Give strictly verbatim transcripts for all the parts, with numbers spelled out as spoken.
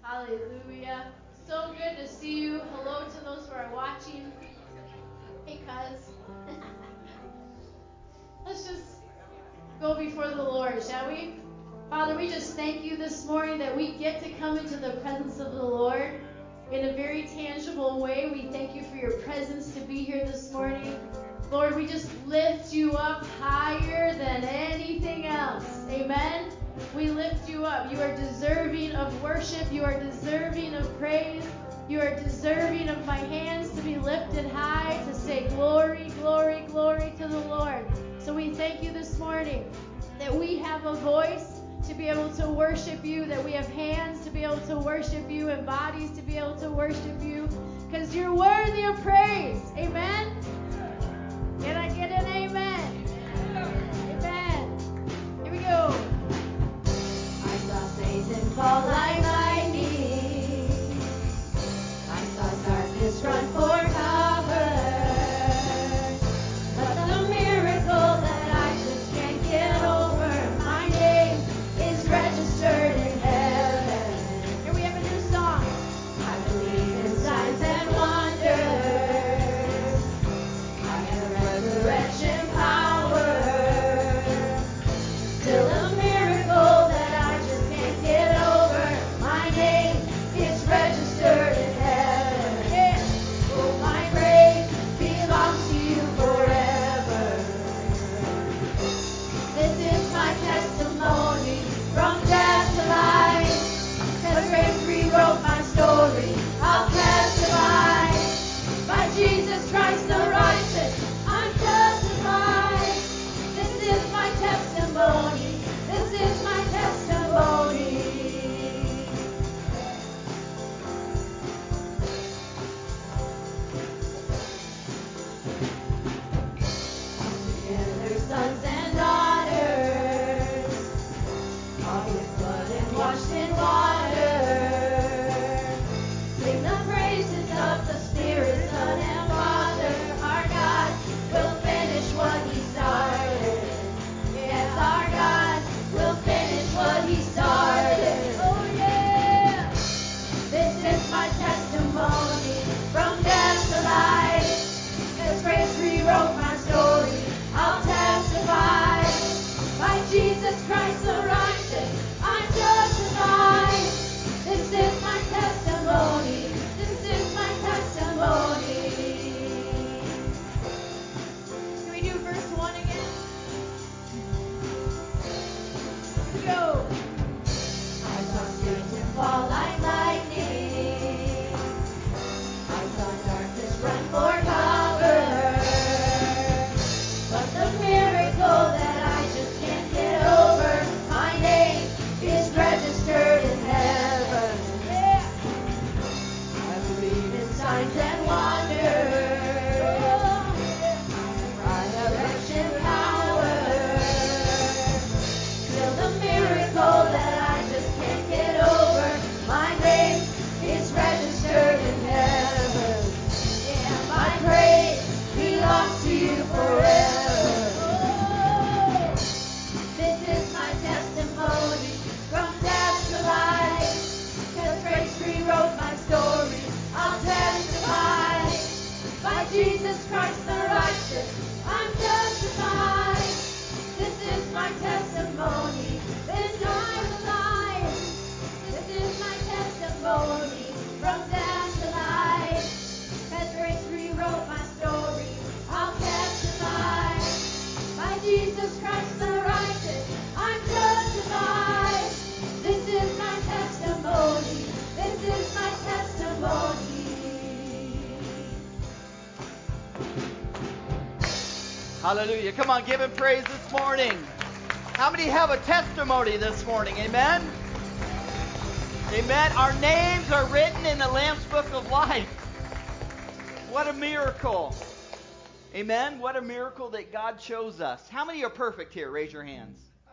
Hallelujah. So good to see you. Hello to those who are watching. Hey, cuz. Let's just go before the Lord, shall we? Father, we just thank you this morning that we get to come into the presence of the Lord in a very tangible way. We thank you for your presence to be here this morning. Lord, we just lift you up higher than anything else. Amen. We lift you up. You are deserving of worship. You are deserving of praise. You are deserving of my hands to be lifted high, to say glory, glory, glory to the Lord. So we thank you this morning that we have a voice to be able to worship you, that we have hands to be able to worship you, and bodies to be able to worship you, because you're worthy of praise. Amen? Can I get an amen? Amen. Here we go. I saw Satan fall like lightning. I saw darkness run for cover. But the miracle that I just can't get over, my name is registered in heaven. Here we have a new song. I believe in signs and wonders. I have resurrection power. Still a miracle that I just can't get over. My name is registered in heaven. Yeah. Oh, my praise belongs to you forever. This is my testimony from death to life. 'Cause grace rewrote my story. I'll testify. By Jesus Christ the righteous, I'm justified. This is my testimony. This is my testimony. Together, sons and daughters, bought with blood and washed in water. Sing the praises of the Spirit, Son, and Father. Our God will finish what He started. Yes, our God will finish what He started. Oh, yeah. This is my testimony from death to life. As grace rewrote my story, I'll testify. By Jesus Christ the righteous, I'm justified. This is my testimony. This is my testimony. Can we do verse one again? Here we go. I saw Satan fall like lightning. I saw darkness run for cover. But the miracle that I just can't get over, my name is registered in heaven. Yeah. I believe in signs and wonders. I have resurrection power. Still the miracle that I just can't get over, my name is registered in heaven. Yeah, my praise belongs to you forever. Oh, this is my testimony from death to life. 'Cause grace rewrote my story. I'll testify. By Jesus Christ the righteous, I'm justified. This is my testimony. This is my life. This is my testimony from death to life. 'Cause grace rewrote my story. I'll testify. By Jesus Christ the righteous, I'm justified. This is my testimony. This is my testimony. Hallelujah. Come on, give Him praise this morning. How many have a testimony this morning? Amen? Amen. Our names are written in the Lamb's Book of Life. What a miracle. Amen. What a miracle that God chose us. How many are perfect here? Raise your hands.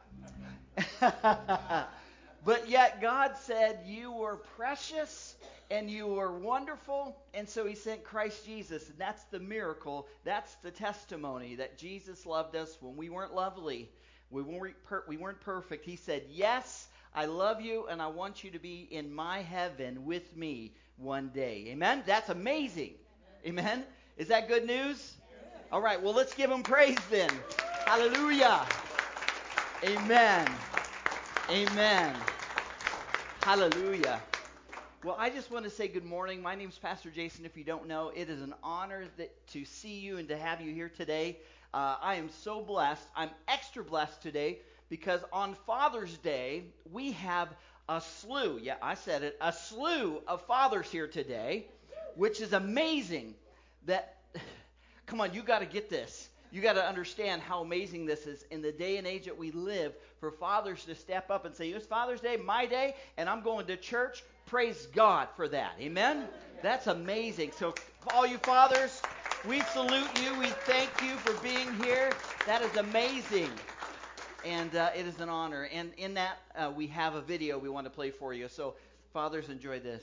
But yet God said you were precious and you were wonderful, and so He sent Christ Jesus, and that's the miracle. That's the testimony that Jesus loved us when we weren't lovely. We weren't per- we weren't perfect. He said, yes, I love you, and I want you to be in my heaven with me one day. Amen? That's amazing. Amen? Is that good news? All right, well, let's give him praise then. Hallelujah. Amen. Amen. Hallelujah. Well, I just want to say good morning. My name is Pastor Jason. If you don't know, it is an honor that, to see you and to have you here today. Uh, I am so blessed. I'm extra blessed today because on Father's Day, we have a slew, yeah, I said it, a slew of fathers here today, which is amazing. That, come on, you got to get this. You got to understand how amazing this is in the day and age that we live for fathers to step up and say, it's Father's Day, my day, and I'm going to church. Praise God for that. Amen? That's amazing. So all you fathers, we salute you. We thank you for being here. That is amazing. And uh, it is an honor. And in that, uh, we have a video we want to play for you. So fathers, enjoy this.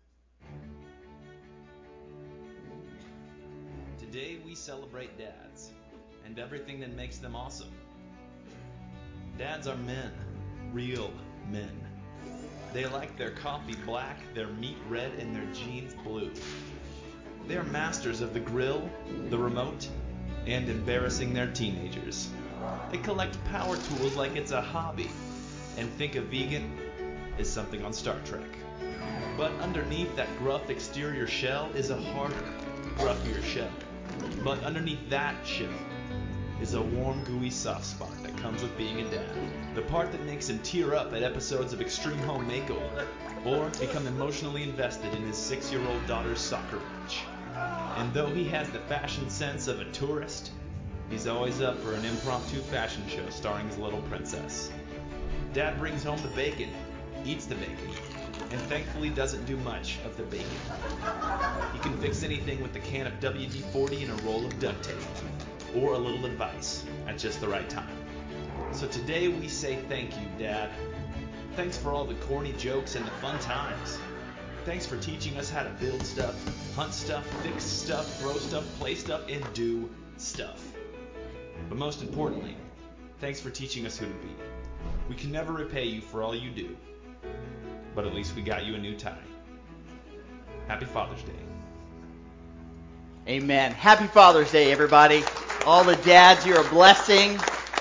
Today we celebrate dads and everything that makes them awesome. Dads are men, real men. They like their coffee black, their meat red, and their jeans blue. They are masters of the grill, the remote, and embarrassing their teenagers. They collect power tools like it's a hobby, and think a vegan is something on Star Trek. But underneath that gruff exterior shell is a harder, gruffier shell. But underneath that shell is a warm, gooey soft spot that comes with being a dad. The part that makes him tear up at episodes of Extreme Home Makeover, or become emotionally invested in his six-year-old daughter's soccer match. And though he has the fashion sense of a tourist, he's always up for an impromptu fashion show starring his little princess. Dad brings home the bacon, eats the bacon, and thankfully doesn't do much of the bacon. He can fix anything with a can of W D forty and a roll of duct tape, or a little advice at just the right time. So today we say thank you, Dad. Thanks for all the corny jokes and the fun times. Thanks for teaching us how to build stuff, hunt stuff, fix stuff, throw stuff, play stuff, and do stuff. But most importantly, thanks for teaching us who to be. We can never repay you for all you do, but at least we got you a new tie. Happy Father's Day. Amen. Happy Father's Day, everybody. All the dads, you're a blessing.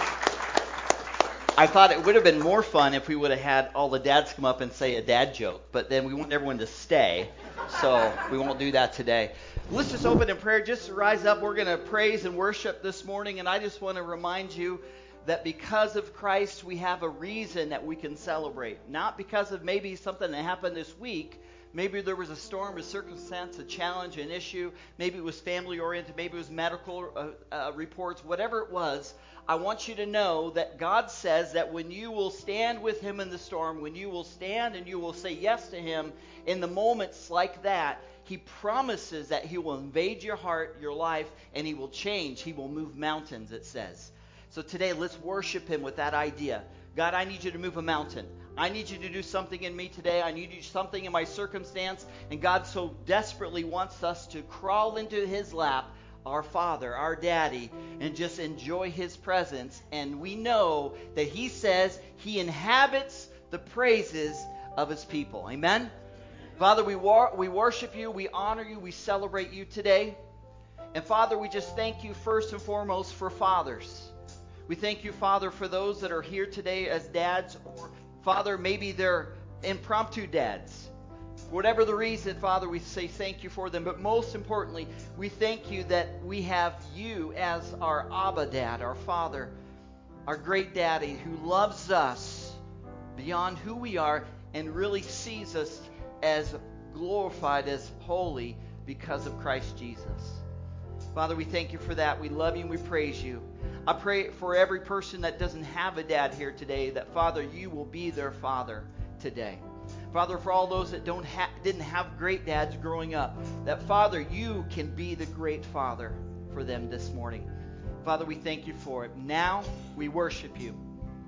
I thought it would have been more fun if we would have had all the dads come up and say a dad joke, but then we want everyone to stay, so we won't do that today. Let's just open in prayer. Just rise up. We're going to praise and worship this morning, and I just want to remind you that because of Christ, we have a reason that we can celebrate. Not because of maybe something that happened this week. Maybe there was a storm, a circumstance, a challenge, an issue. Maybe it was family-oriented. Maybe it was medical uh, uh, reports. Whatever it was, I want you to know that God says that when you will stand with Him in the storm, when you will stand and you will say yes to Him in the moments like that, He promises that He will invade your heart, your life, and He will change. He will move mountains, it says. So today, let's worship Him with that idea. God, I need you to move a mountain. I need you to do something in me today. I need you to do something in my circumstance. And God so desperately wants us to crawl into His lap, our Father, our Daddy, and just enjoy His presence. And we know that He says He inhabits the praises of His people. Amen? Father, we, war- we worship You. We honor You. We celebrate You today. And Father, we just thank You first and foremost for fathers. We thank You, Father, for those that are here today as dads, or Father, maybe they're impromptu dads. Whatever the reason, Father, we say thank You for them. But most importantly, we thank You that we have You as our Abba Dad, our Father, our great Daddy who loves us beyond who we are and really sees us as glorified, as holy because of Christ Jesus. Father, we thank You for that. We love You and we praise You. I pray for every person that doesn't have a dad here today that, Father, You will be their father today. Father, for all those that don't ha- didn't have great dads growing up, that, Father, You can be the great father for them this morning. Father, we thank You for it. Now we worship You.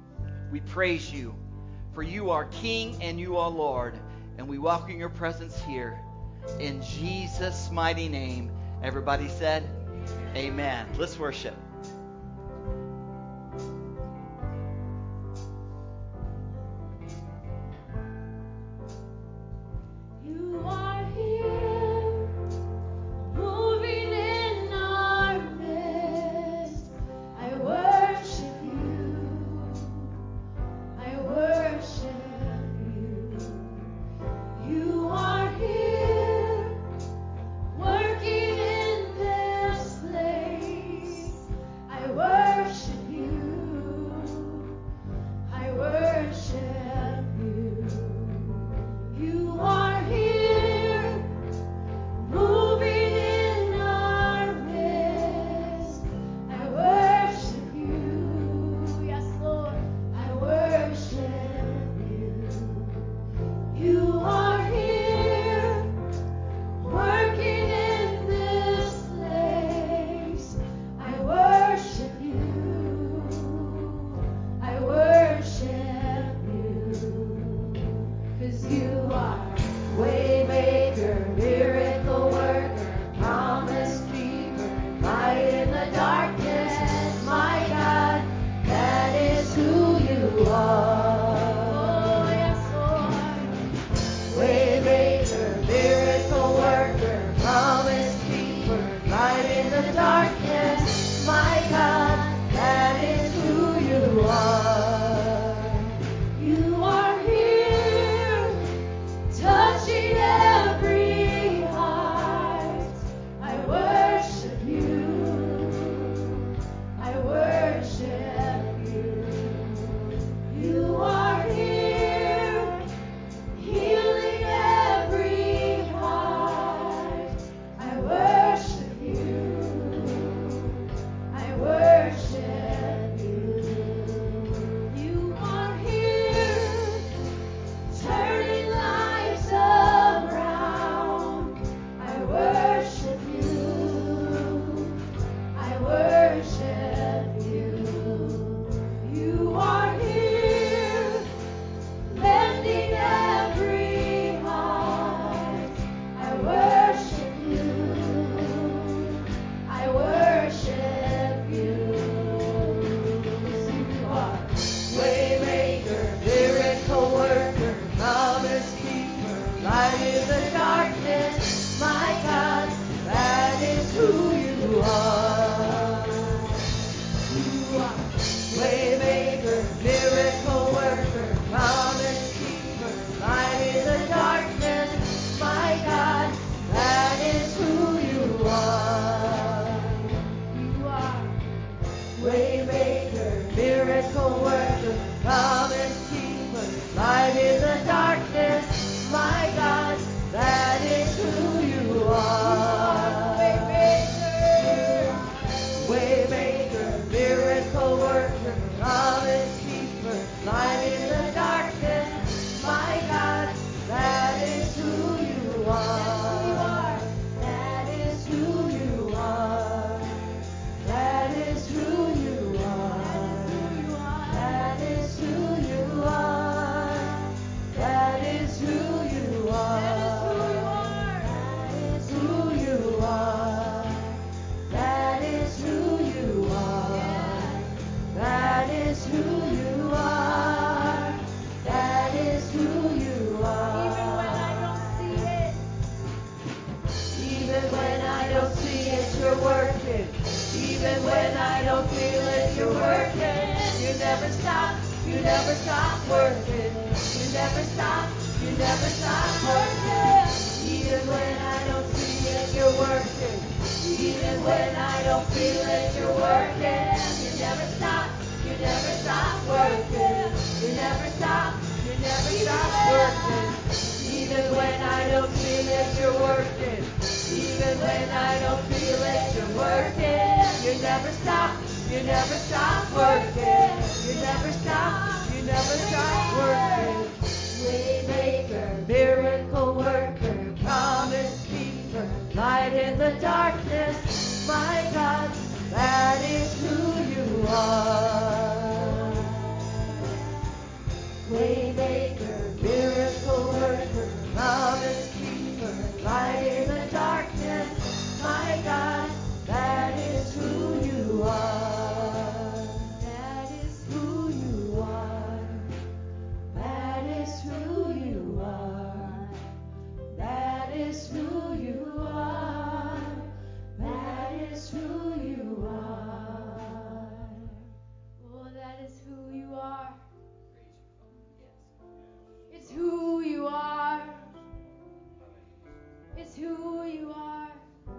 We praise You, for You are King and You are Lord, and we welcome Your presence here. In Jesus' mighty name, everybody said, amen. Let's worship. never stop working. You never stop, you never stop working. Waymaker, miracle worker, promise keeper, light in the darkness. My God, that is who you are. Waymaker, miracle worker, promise keeper, light in the darkness. My God, that is who you are. That is who you are. That is who you are. That is who you are. That is who you are. Oh, that is who you are. It's who you are. It's who you are.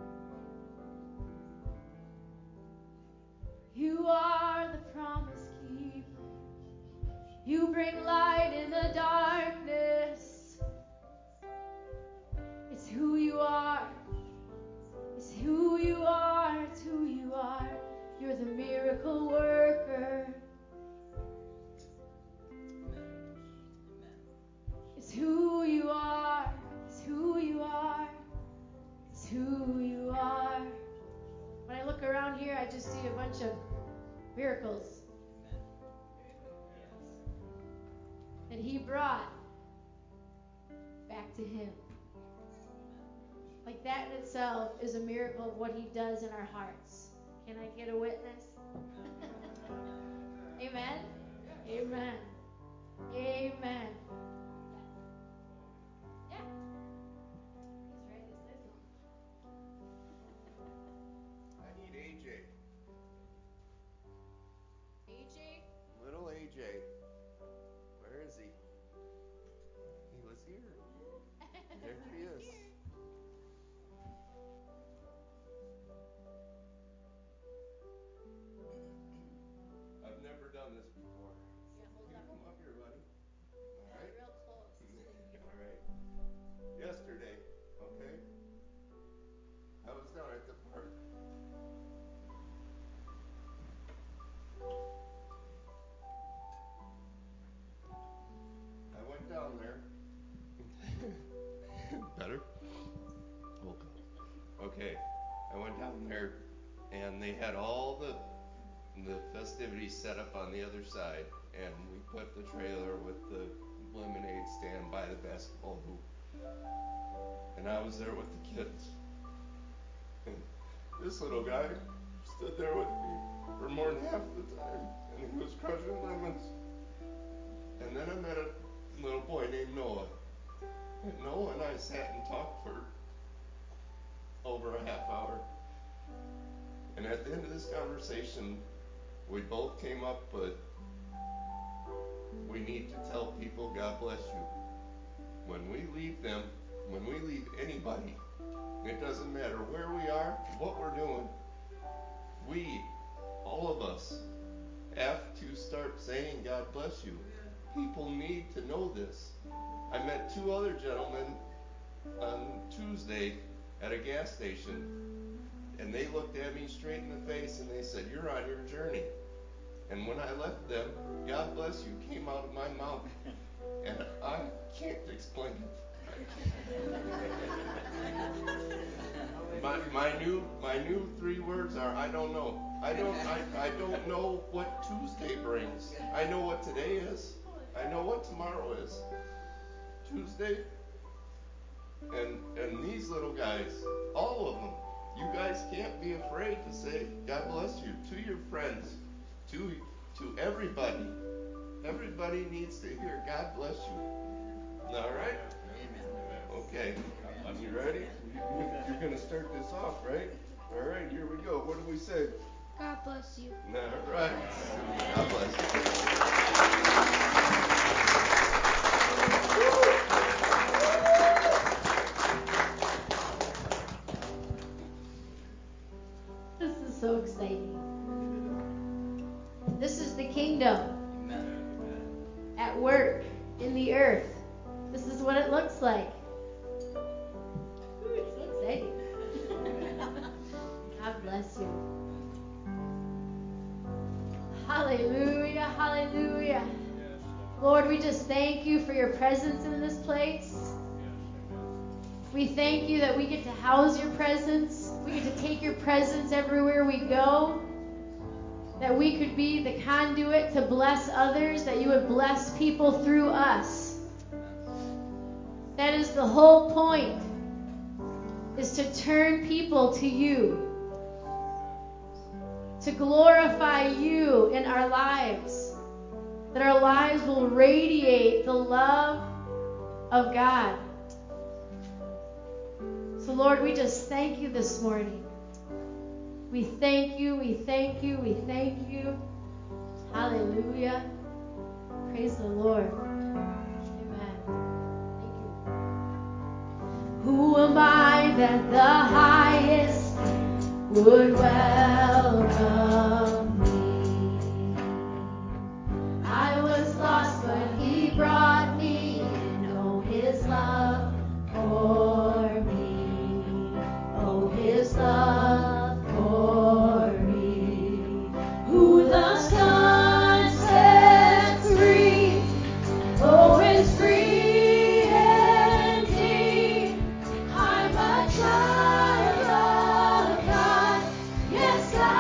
You are the promise keeper. You bring light in the darkness. It's who you are. It's who you are. It's who you are. You're the miracle worker. It's who you are. It's who you are. It's who you are. When I look around here, I just see a bunch of miracles that he brought back to him. Like that in itself is a miracle of what he does in our hearts. Can I get a witness? Amen? Amen. Amen. Yeah. He's ready to say something. I need A J. A J? Little A J. Where is he? He was here. There he is. I've never done this before. Yeah, hold Can you up. come up here, buddy? All right. Real close. All right. Yesterday, okay? I was down at the park. I went down there. Better? Okay. I went down there and they had all the the festivities set up on the other side, and we put the trailer with the lemonade stand by the basketball hoop. And I was there with the kids. And this little guy stood there with me for more than half the time, and he was crushing lemons. And then I met a little boy named Noah. And Noah and I sat and talked for over a half hour. And at the end of this conversation, we both came up with, we need to tell people God bless you. When we leave them, when we leave anybody, it doesn't matter where we are, what we're doing, we, all of us, have to start saying God bless you. People need to know this. I met two other gentlemen on Tuesday at a gas station, and they looked at me straight in the face and they said, "You're on your journey." And when I left them, "God bless you" came out of my mouth, and I can't explain it. my my new my new three words are I don't know. I don't I, I don't know what Tuesday brings. I know what today is. I know what tomorrow is. Tuesday. And and these little guys, all of them, you guys can't be afraid to say God bless you to your friends, to to everybody. Everybody needs to hear God bless you. All right? Okay. You ready? You're going to start this off, right? All right, here we go. What do we say? God bless you. All right. God bless you. This is so exciting. This is the kingdom at work in the earth. This is what it looks like. Ooh, it's so exciting. God bless you. we just thank you for your presence in this place. We thank you that we get to house your presence. We get to take your presence everywhere we go. That we could be the conduit to bless others, that you would bless people through us. That is the whole point, is to turn people to you, to glorify you in our lives, that our lives will radiate the love of God. So Lord, we just thank you this morning. We thank you, we thank you, we thank you. Hallelujah. Praise the Lord. Amen. Thank you. Who am I that the highest would welcome me? I was lost, but he brought me in. Oh, his love for me. Oh, his love. For me, who the Son sets free, oh, is free indeed. I'm a child of God. Yes, I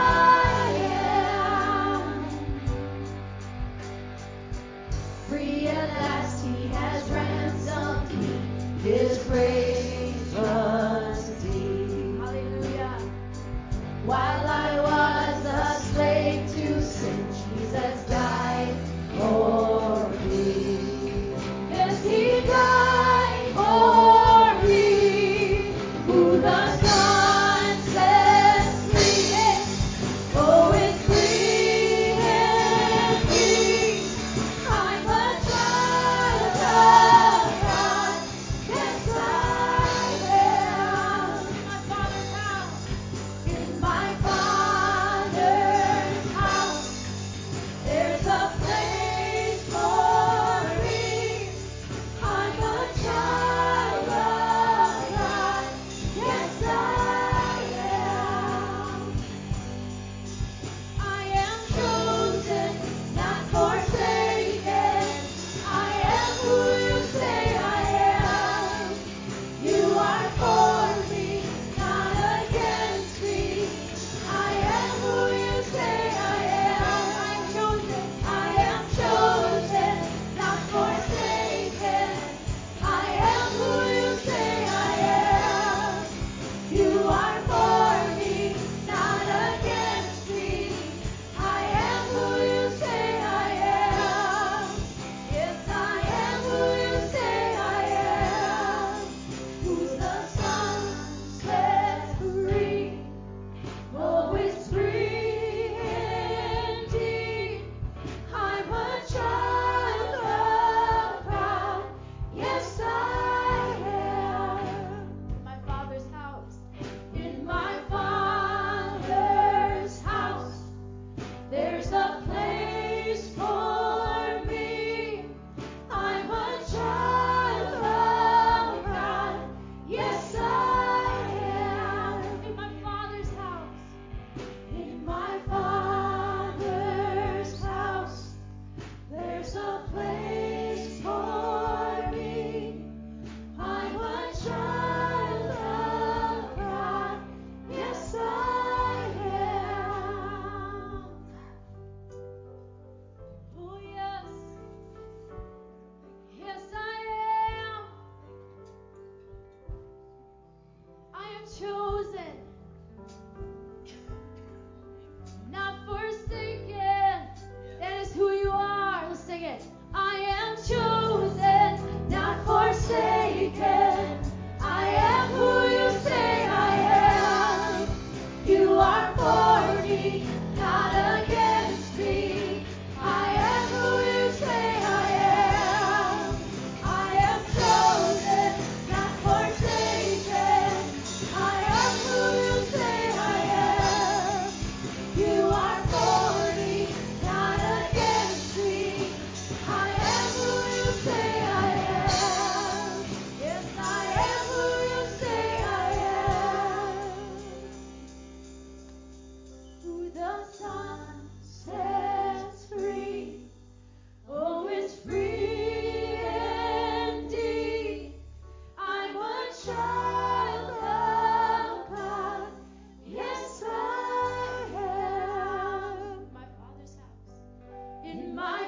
child of God. Yes, I am. My Father's house. In my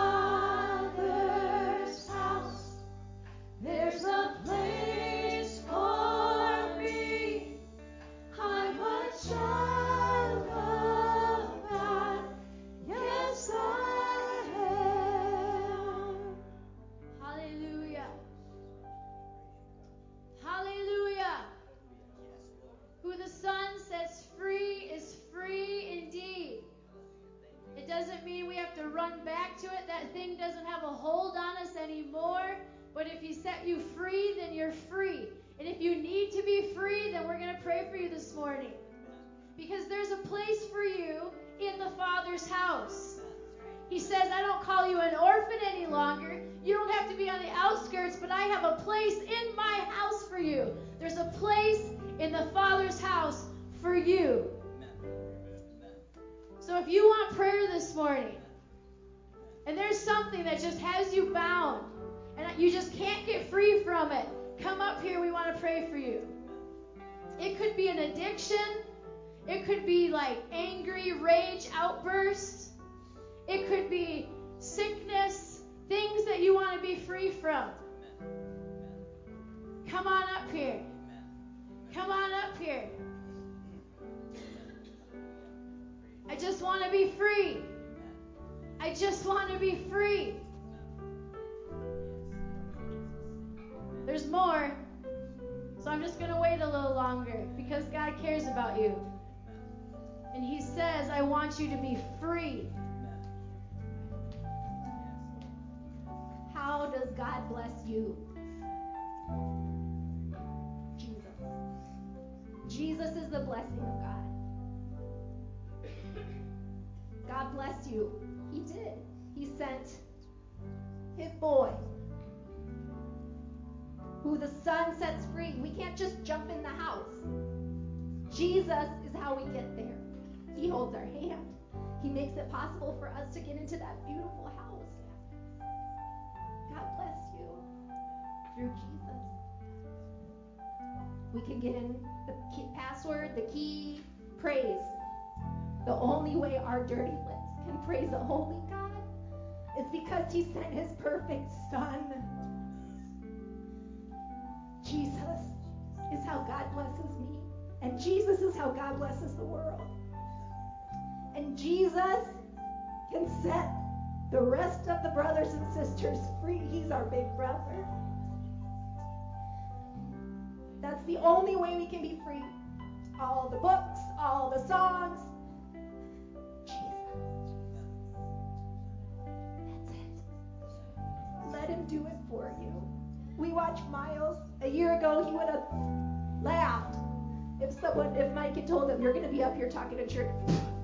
Father's house, there's a place for me. I'm a child of God. Yes, I am. Hallelujah. Hallelujah. Who the Son sets free is free indeed. It doesn't mean we have to run back to it. That thing doesn't have a hold on us anymore. But if He set you free, then you're free. And if you need to be free, then we're going to pray for you this morning. Because there's a place for you in the Father's house. He says, I don't call you an orphan any longer. You don't have to be on the outskirts, but I have a place in my house for you. There's a place in the Father's house for you. So if you want prayer this morning, and there's something that just has you bound, and you just can't get free from it, come up here. We want to pray for you. It could be an addiction. It could be like angry rage outbursts. It could be sickness, things that you want to be free from. Come on up here. Come on up here. I just want to be free. I just want to be free. There's more. So I'm just going to wait a little longer because God cares about you. And He says, I want you to be free. How does God bless you? Jesus. Jesus is the blessing of God. God bless you. He did. He sent His boy, who the Son sets free. We can't just jump in the house. Jesus is how we get there. He holds our hand. He makes it possible for us to get into that beautiful house. God bless you through Jesus. We can get in the key, password, the key, praise. The only way our dirty lips can praise a holy God is because He sent His perfect Son. Jesus is how God blesses me. And Jesus is how God blesses the world. And Jesus can set the rest of the brothers and sisters free. He's our big brother. That's the only way we can be free. All the books, all the songs. Jesus. That's it. Let Him do it for you. We watched Miles. A year ago, he would have laughed if someone, if Mike had told him, you're going to be up here talking to church.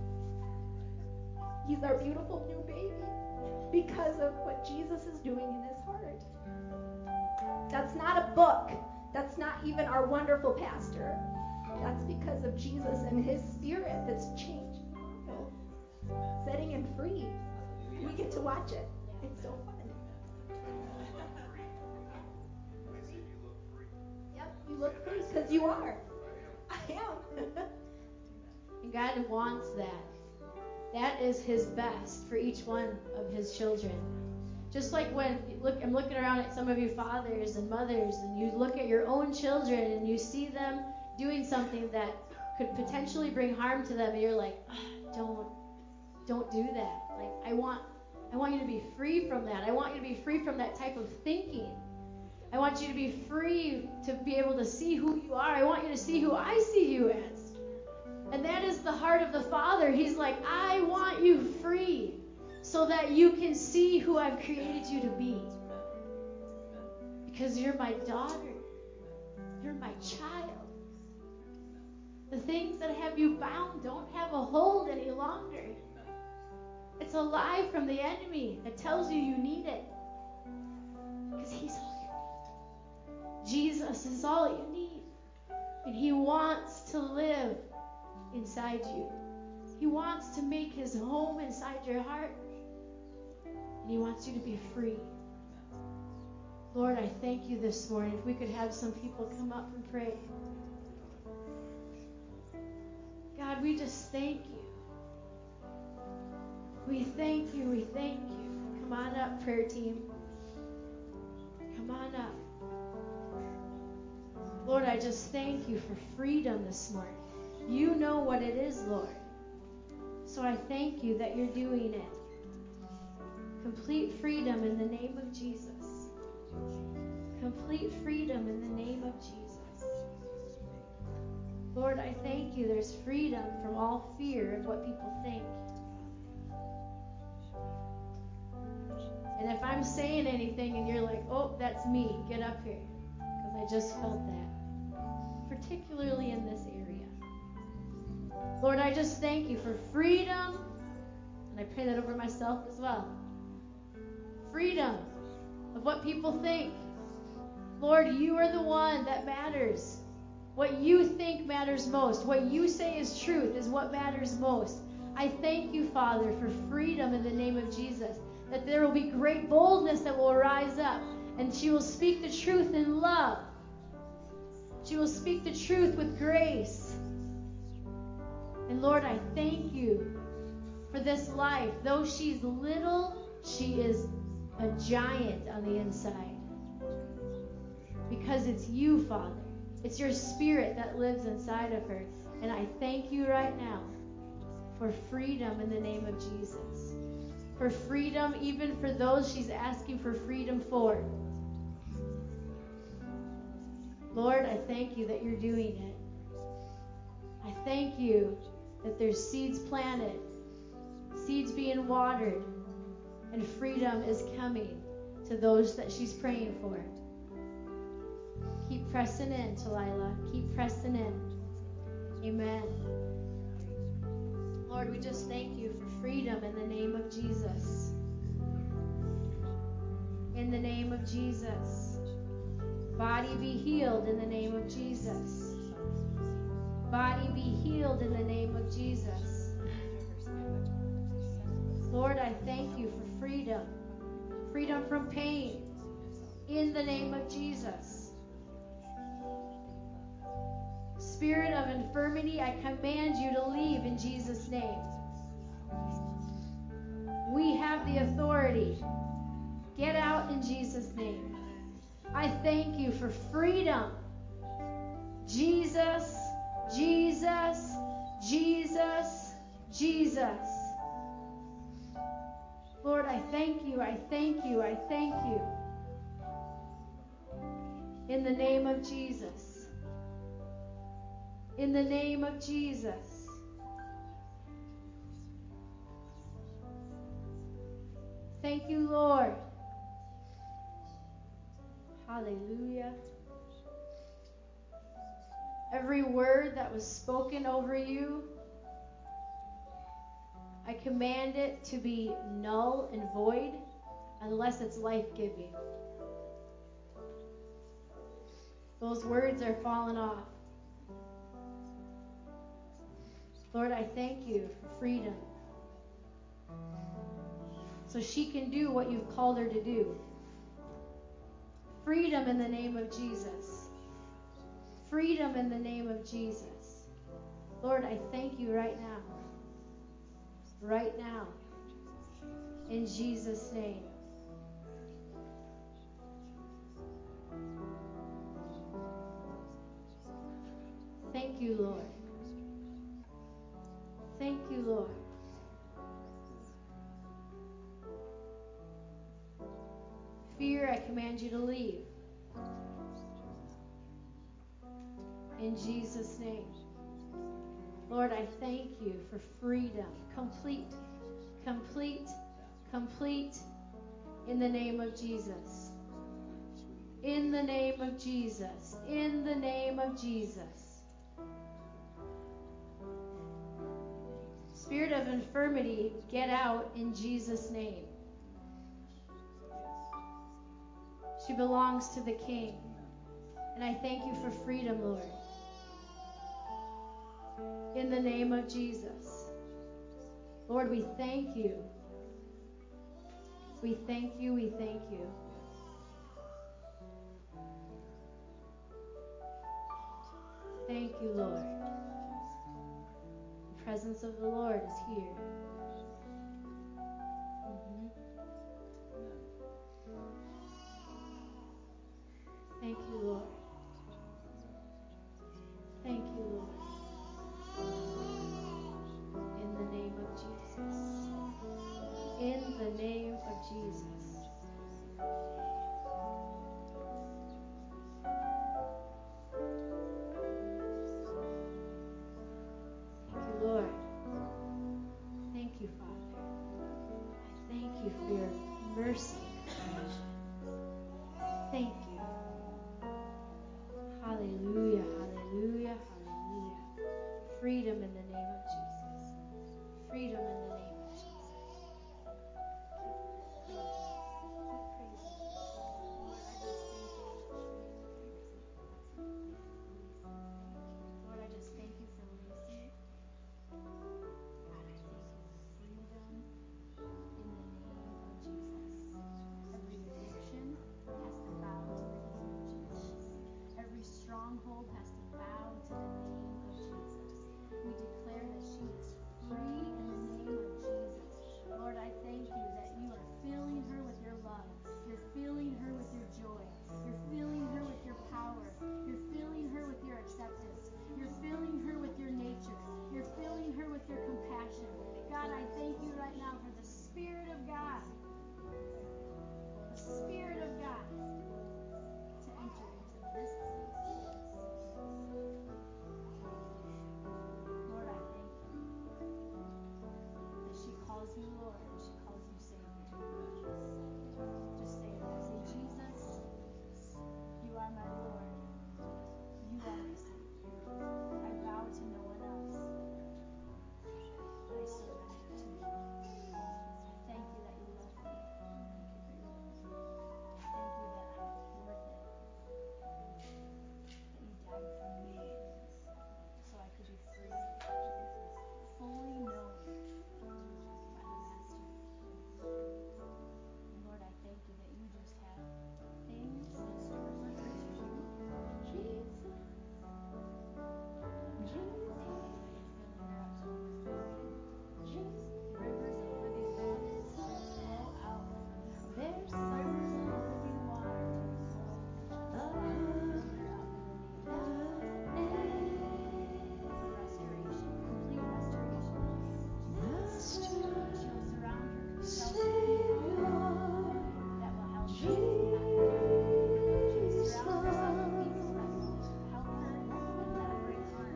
He's our beautiful new baby because of what Jesus is doing in his heart. That's not a book. That's not even our wonderful pastor. That's because of Jesus and His Spirit that's changed Miles, setting him free. We get to watch it. It's so fun. Yep, you look free because you are. I am. And God wants that. That is His best for each one of His children. Just like when look, I'm looking around at some of you fathers and mothers, and you look at your own children and you see them doing something that could potentially bring harm to them, and you're like, oh, don't, don't do that. Like I want, I want you to be free from that. I want you to be free from that type of thinking. I want you to be free to be able to see who you are. I want you to see who I see you as. And that is the heart of the Father. He's like, I want you free so that you can see who I've created you to be. Because you're my daughter. You're my child. The things that have you bound don't have a hold any longer. It's a lie from the enemy that tells you you need it. Because He's all you need. Jesus is all you need. And He wants to live inside you. He wants to make His home inside your heart. And He wants you to be free. Lord, I thank you this morning. If we could have some people come up and pray. God, we just thank you. We thank you. We thank you. Come on up, prayer team. Come on up. Lord, I just thank you for freedom this morning. You know what it is, Lord. So I thank you that you're doing it. Complete freedom in the name of Jesus. Complete freedom in the name of Jesus. Lord, I thank you there's freedom from all fear of what people think. And if I'm saying anything and you're like, oh, that's me, get up here. Because I just felt that. Particularly in this area. Lord, I just thank you for freedom. And I pray that over myself as well. Freedom of what people think. Lord, you are the one that matters. What you think matters most. What you say is truth is what matters most. I thank you, Father, for freedom in the name of Jesus. That there will be great boldness that will rise up. And she will speak the truth in love. She will speak the truth with grace. And Lord, I thank you for this life. Though she's little, she is a giant on the inside. Because it's you, Father. It's your spirit that lives inside of her. And I thank you right now for freedom in the name of Jesus. For freedom even for those she's asking for freedom for. Lord, I thank you that you're doing it. I thank you that there's seeds planted, seeds being watered, and freedom is coming to those that she's praying for. Keep pressing in, Talila. Keep pressing in. Amen. Lord, we just thank you for freedom in the name of Jesus. In the name of Jesus. Body be healed in the name of Jesus. Body be healed in the name of Jesus. Lord, I thank you for freedom. Freedom from pain. In the name of Jesus. Spirit of infirmity, I command you to leave in Jesus' name. We have the authority. Get out in Jesus' name. I thank you for freedom. Jesus, Jesus, Jesus, Jesus. Lord, I thank you, I thank you, I thank you. In the name of Jesus. In the name of Jesus. Thank you, Lord. Hallelujah. Every word that was spoken over you, I command it to be null and void unless it's life-giving. Those words are falling off. Lord, I thank you for freedom. So she can do what you've called her to do. Freedom in the name of Jesus. Freedom in the name of Jesus. Lord, I thank you right now. Right now. In Jesus' name. Thank you, Lord. Thank you, Lord. Fear, I command you to leave. In Jesus' name. Lord, I thank you for freedom. Complete, complete, complete in the name of Jesus. In the name of Jesus. In the name of Jesus. Spirit of infirmity, get out in Jesus' name. She belongs to the King. And I thank you for freedom, Lord. In the name of Jesus. Lord, we thank you. We thank you, we thank you. Thank you, Lord. The presence of the Lord is here. Mhm. Thank you, Lord. Thank you, Lord. In the name of Jesus. In the name of Jesus. Thank you, Lord. Thank you, Father. I thank you for your mercy and compassion. Thank you. Hallelujah, hallelujah, hallelujah. Freedom in the name of Jesus. Freedom in the name of Jesus. Lord, I just thank you for Lacey. God, I thank you for freedom in the name of Jesus. Every addiction has to bow to the name of Jesus. Every stronghold has to bow to the name of Jesus. We declare that she is free in the name of Jesus. Lord, I thank you that you are filling her with your love. You're filling her with your joy. You're filling her with your power. You're filling her with your acceptance. You're filling her with your nature. You're filling her with your compassion. God, I thank you right now for the Spirit of God. The Spirit of God to enter into this place. Lord, I thank you that she calls you Lord and she calls you Savior. Just say it. Say, Jesus, you are my Lord. You are my Savior. I bow to no one else. I surrender to you. Thank you that you love me. Thank you for your love. Thank you that I'm worth it. That you died for me so I could be free. Fully known by the Master. And Lord, I thank you that you just have things in store for her to do. Jesus. God, I thank you that you're filling her up to overflowing. Rivers of living waters to flow out of her belly. There's rivers of living water to flow out. Fill her up in the name of Jesus. For restoration, complete restoration in the name of Jesus. She'll surround herself with people that will help her. She'll surround herself with people that will help her and not bring harm.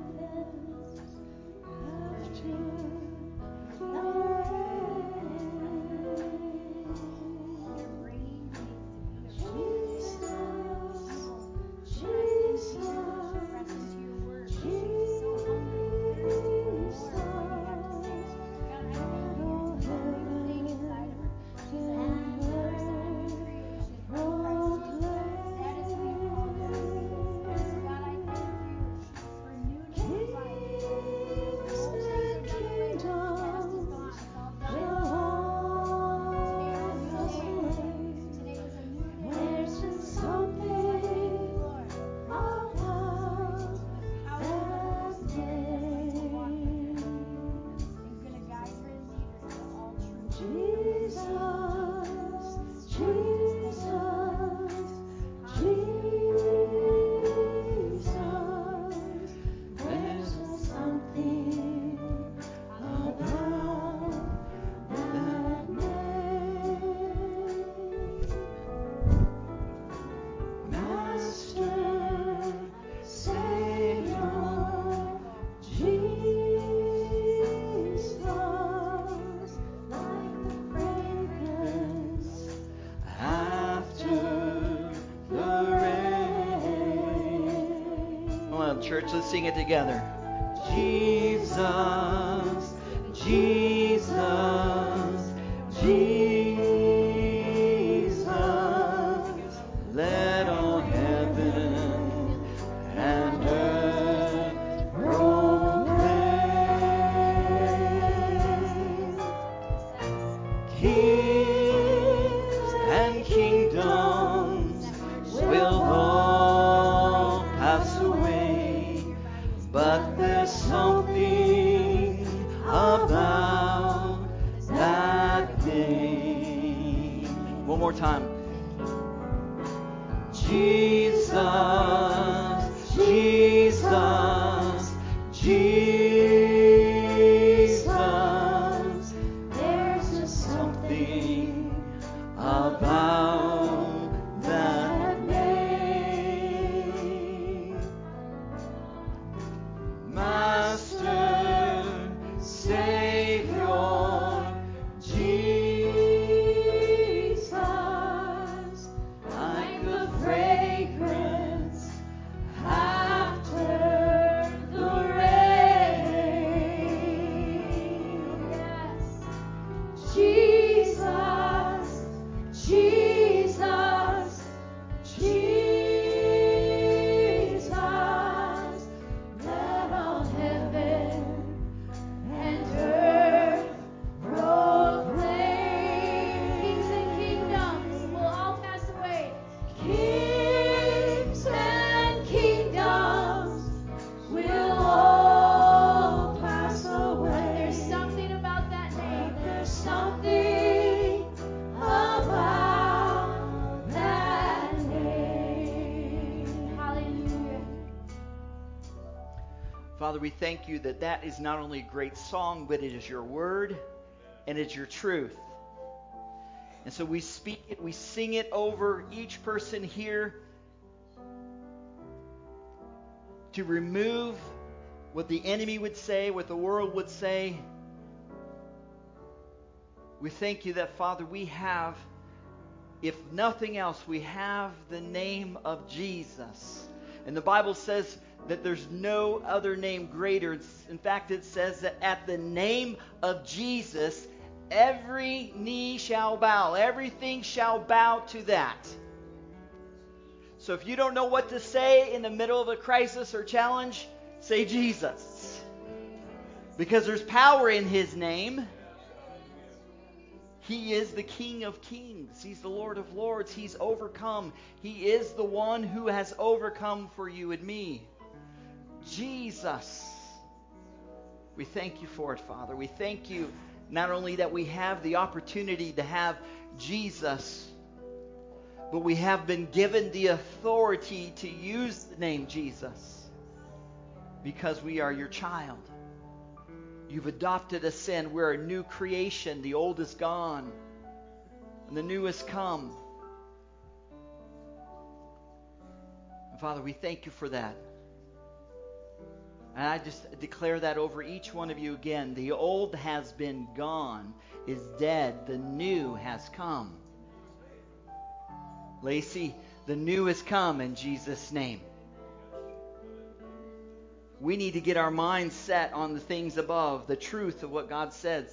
You're bringing who needs to be around. She will press into you. She'll press into your word. She's so hungry and thirsty for more of what you have to say. God, I thank you that it's a new thing inside of her. She's a new person, a new creation in Christ Jesus. That is who you called her to be. So God, I thank you for newness of life. Old things are done away with. The past is gone. It's all done. Today is a new day. Today is a new day. There's just something, Lord, about the power of the Holy Spirit that's going to walk with her and going to guide her and lead her into all truth. Jesus, Jesus, Jesus. There's just something about that name. Master, Savior, Jesus, like the fragrance after the rain. Come on, church, let's sing it together. Jesus, Jesus, Jesus, let all heaven and earth proclaim. Kings and kingdoms will all pass away, but there's something about that name. One more time. Jesus, Jesus, Jesus. There's just something about that name. Master, Savior, Jesus, like the fragrance after the rain. Yes. Jesus, Jesus, Jesus, let all heaven and earth proclaim. Kings and kingdoms will all pass away. Kings and kingdoms will all pass away. There's something about that name. There's something about that name. Hallelujah. Father, we thank you that that is not only a great song, but it is your word and it's your truth. And so we speak it, we sing it over each person here to remove what the enemy would say, what the world would say. We thank you that, Father, we have, if nothing else, we have the name of Jesus. And the Bible says that there's no other name greater. In fact, it says that at the name of Jesus, every knee shall bow. Everything shall bow to that. So if you don't know what to say in the middle of a crisis or challenge, say Jesus. Because there's power in his name. He is the King of kings. He's the Lord of lords. He's overcome. He is the one who has overcome for you and me. Jesus. We thank you for it, Father. We thank you not only that we have the opportunity to have Jesus, but we have been given the authority to use the name Jesus because we are your child. You've adopted us in. We're a new creation. The old is gone and the new has come. And Father, we thank you for that. And I just declare that over each one of you again. The old has been gone, is dead. The new has come. Lacey, the new has come in Jesus' name. We need to get our minds set on the things above, the truth of what God says.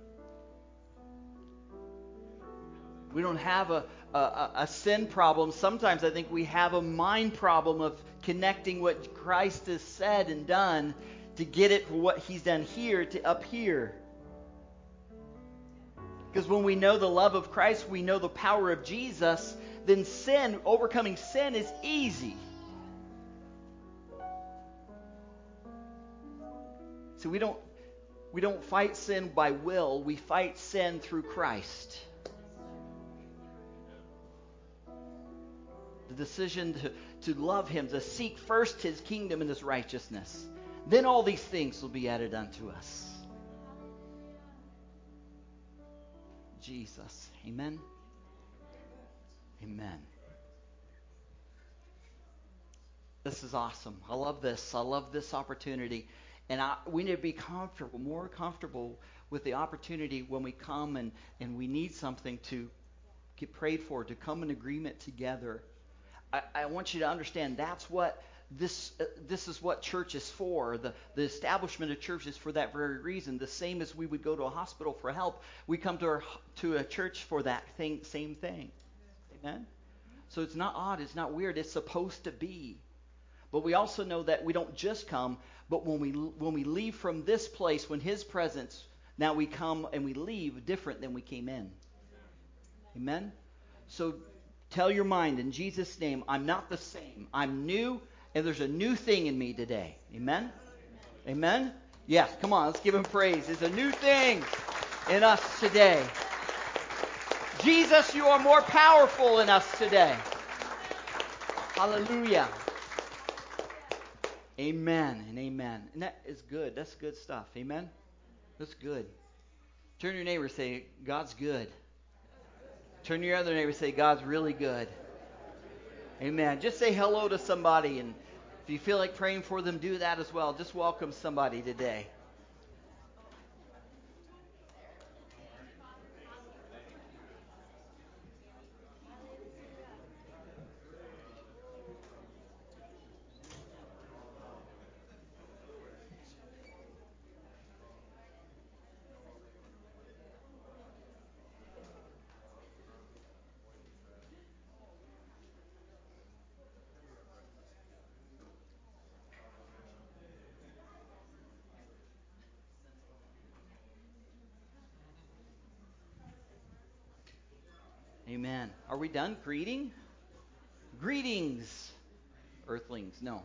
We don't have a, a, a sin problem. Sometimes I think we have a mind problem of connecting what Christ has said and done to get it for what he's done here to up here. Because when we know the love of Christ, we know the power of Jesus, then sin, overcoming sin is easy. So we don't we don't fight sin by will, we fight sin through Christ. The decision to, to love him, to seek first his kingdom and his righteousness. Then all these things will be added unto us. Jesus. Amen. Amen. This is awesome. I love this. I love this opportunity. And I, we need to be comfortable, more comfortable with the opportunity when we come and, and we need something to get prayed for, to come in agreement together. I, I want you to understand that's what this uh, this is what church is for. The, the establishment of church is for that very reason. The same as we would go to a hospital for help, we come to our, to a church for that thing, same thing. Amen? So it's not odd, it's not weird, it's supposed to be. But we also know that we don't just come, but when we when we leave from this place, when his presence, now we come and we leave different than we came in. Amen? So tell your mind in Jesus' name, I'm not the same. I'm new, and there's a new thing in me today. Amen? Amen? Yeah, come on, let's give him praise. It's a new thing in us today. Jesus, you are more powerful in us today. Hallelujah. Amen and amen. And that is good. That's good stuff. Amen? That's good. Turn to your neighbor and say, God's good. Turn to your other neighbor and say, God's really good. Amen. Just say hello to somebody, and if you feel like praying for them, do that as well. Just welcome somebody today. Amen. Are we done greeting? Greetings, earthlings. No.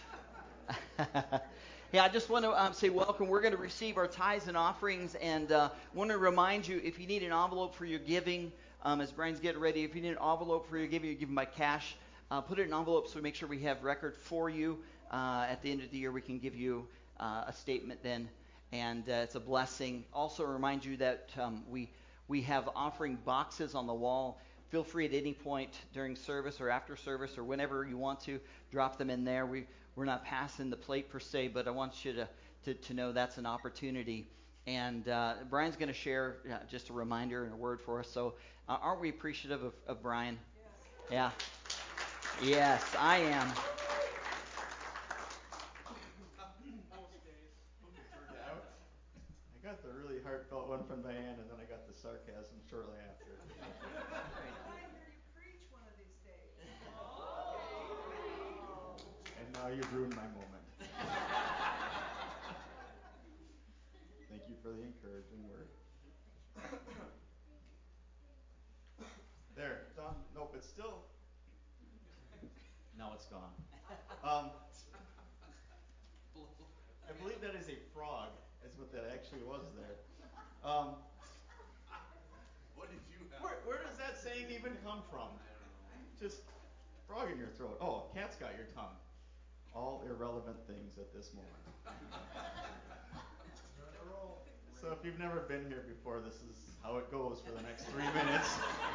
Yeah, I just want to um, say welcome. We're going to receive our tithes and offerings, and uh, want to remind you, if you need an envelope for your giving, um, as Brian's getting ready, if you need an envelope for your giving, you give them by cash. Uh, put it in an envelope so we make sure we have record for you. Uh, at the end of the year, we can give you uh, a statement then, and uh, it's a blessing. Also remind you that um, we we have offering boxes on the wall. Feel free at any point during service or after service or whenever you want to drop them in there. We We're not passing the plate per se, but I want you to, to, to know that's an opportunity. And uh, Brian's going to share uh, just a reminder and a word for us. So uh, aren't we appreciative of, of Brian? Yes. Yeah. Yes, I am. Most days. I got the really heartfelt one from Diane, and then I got the sarcasm shortly after. I want to hear you preach one of these days. And now you've ruined my moment. Thank you for the encouraging word. There, done. Nope, it's still. Now it's gone. Um, I believe that is a frog, is what that actually was there. Um, What did you have? where, where does that saying even come from? Just frog in your throat. Oh, cat's got your tongue. All irrelevant things at this moment. So if you've never been here before, this is how it goes for the next three minutes.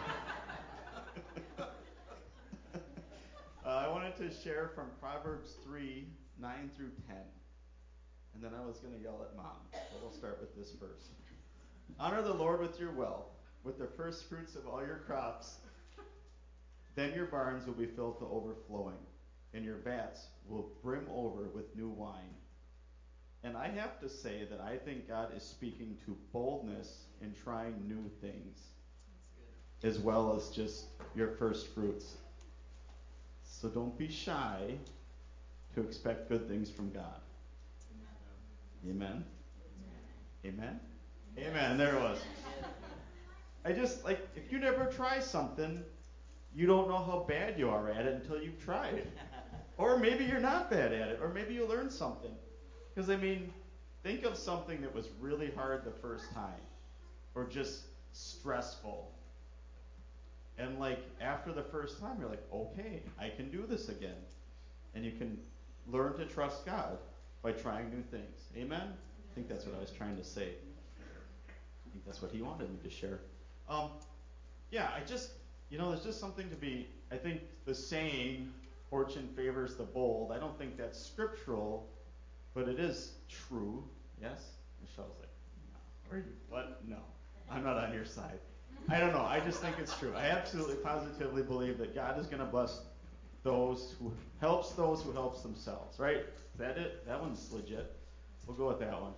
uh, I wanted to share from Proverbs three, nine through ten. And then I was going to yell at Mom. So we'll start with this first. Honor the Lord with your wealth, with the first fruits of all your crops. Then your barns will be filled to overflowing, and your vats will brim over with new wine. And I have to say that I think God is speaking to boldness in trying new things, as well as just your first fruits. So don't be shy to expect good things from God. Amen? Amen? Amen. Amen. There it was. I just, like, if you never try something, you don't know how bad you are at it until you've tried it. Or maybe you're not bad at it, or maybe you learned something. Because, I mean, think of something that was really hard the first time, or just stressful. And, like, after the first time, you're like, okay, I can do this again. And you can learn to trust God by trying new things. Amen? I think that's what I was trying to say. I think that's what he wanted me to share. Um, yeah, I just, you know, there's just something to be, I think the saying, fortune favors the bold, I don't think that's scriptural, but it is true. Yes? Michelle's like, no. Are you? What? No. I'm not on your side. I don't know. I just think it's true. I absolutely, positively believe that God is going to bless those who helps those who helps themselves. Right? Is that it? That one's legit. We'll go with that one.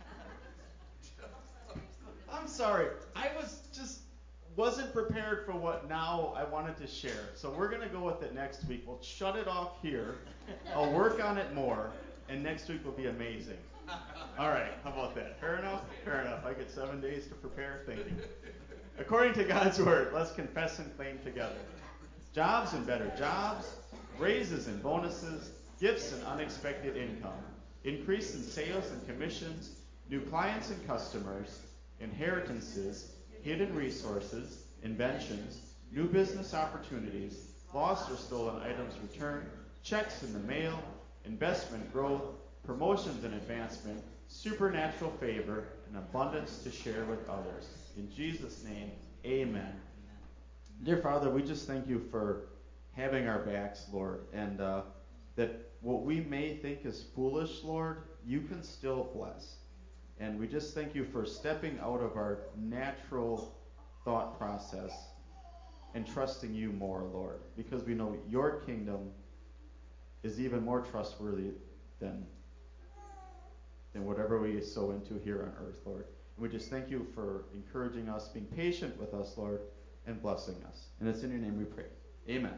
I'm sorry. I was just wasn't prepared for what now I wanted to share. So we're going to go with it next week. We'll shut it off here. I'll work on it more. And next week will be amazing. All right, how about that? Fair enough? Fair enough. I get seven days to prepare. Thank you. According to God's word, let's confess and claim together. Jobs and better jobs, raises and bonuses, gifts and unexpected income. increase in sales and commissions, new clients and customers, inheritances, hidden resources, inventions, new business opportunities, lost or stolen items returned, checks in the mail, investment growth, promotions and advancement, supernatural favor, and abundance to share with others. In Jesus' name, amen. Dear Father, we just thank you for having our backs, Lord, and uh, that what we may think is foolish, Lord, you can still bless. And we just thank you for stepping out of our natural thought process and trusting you more, Lord, because we know your kingdom is even more trustworthy than, than whatever we sow into here on earth, Lord. And we just thank you for encouraging us, being patient with us, Lord, and blessing us. And it's in your name we pray. Amen.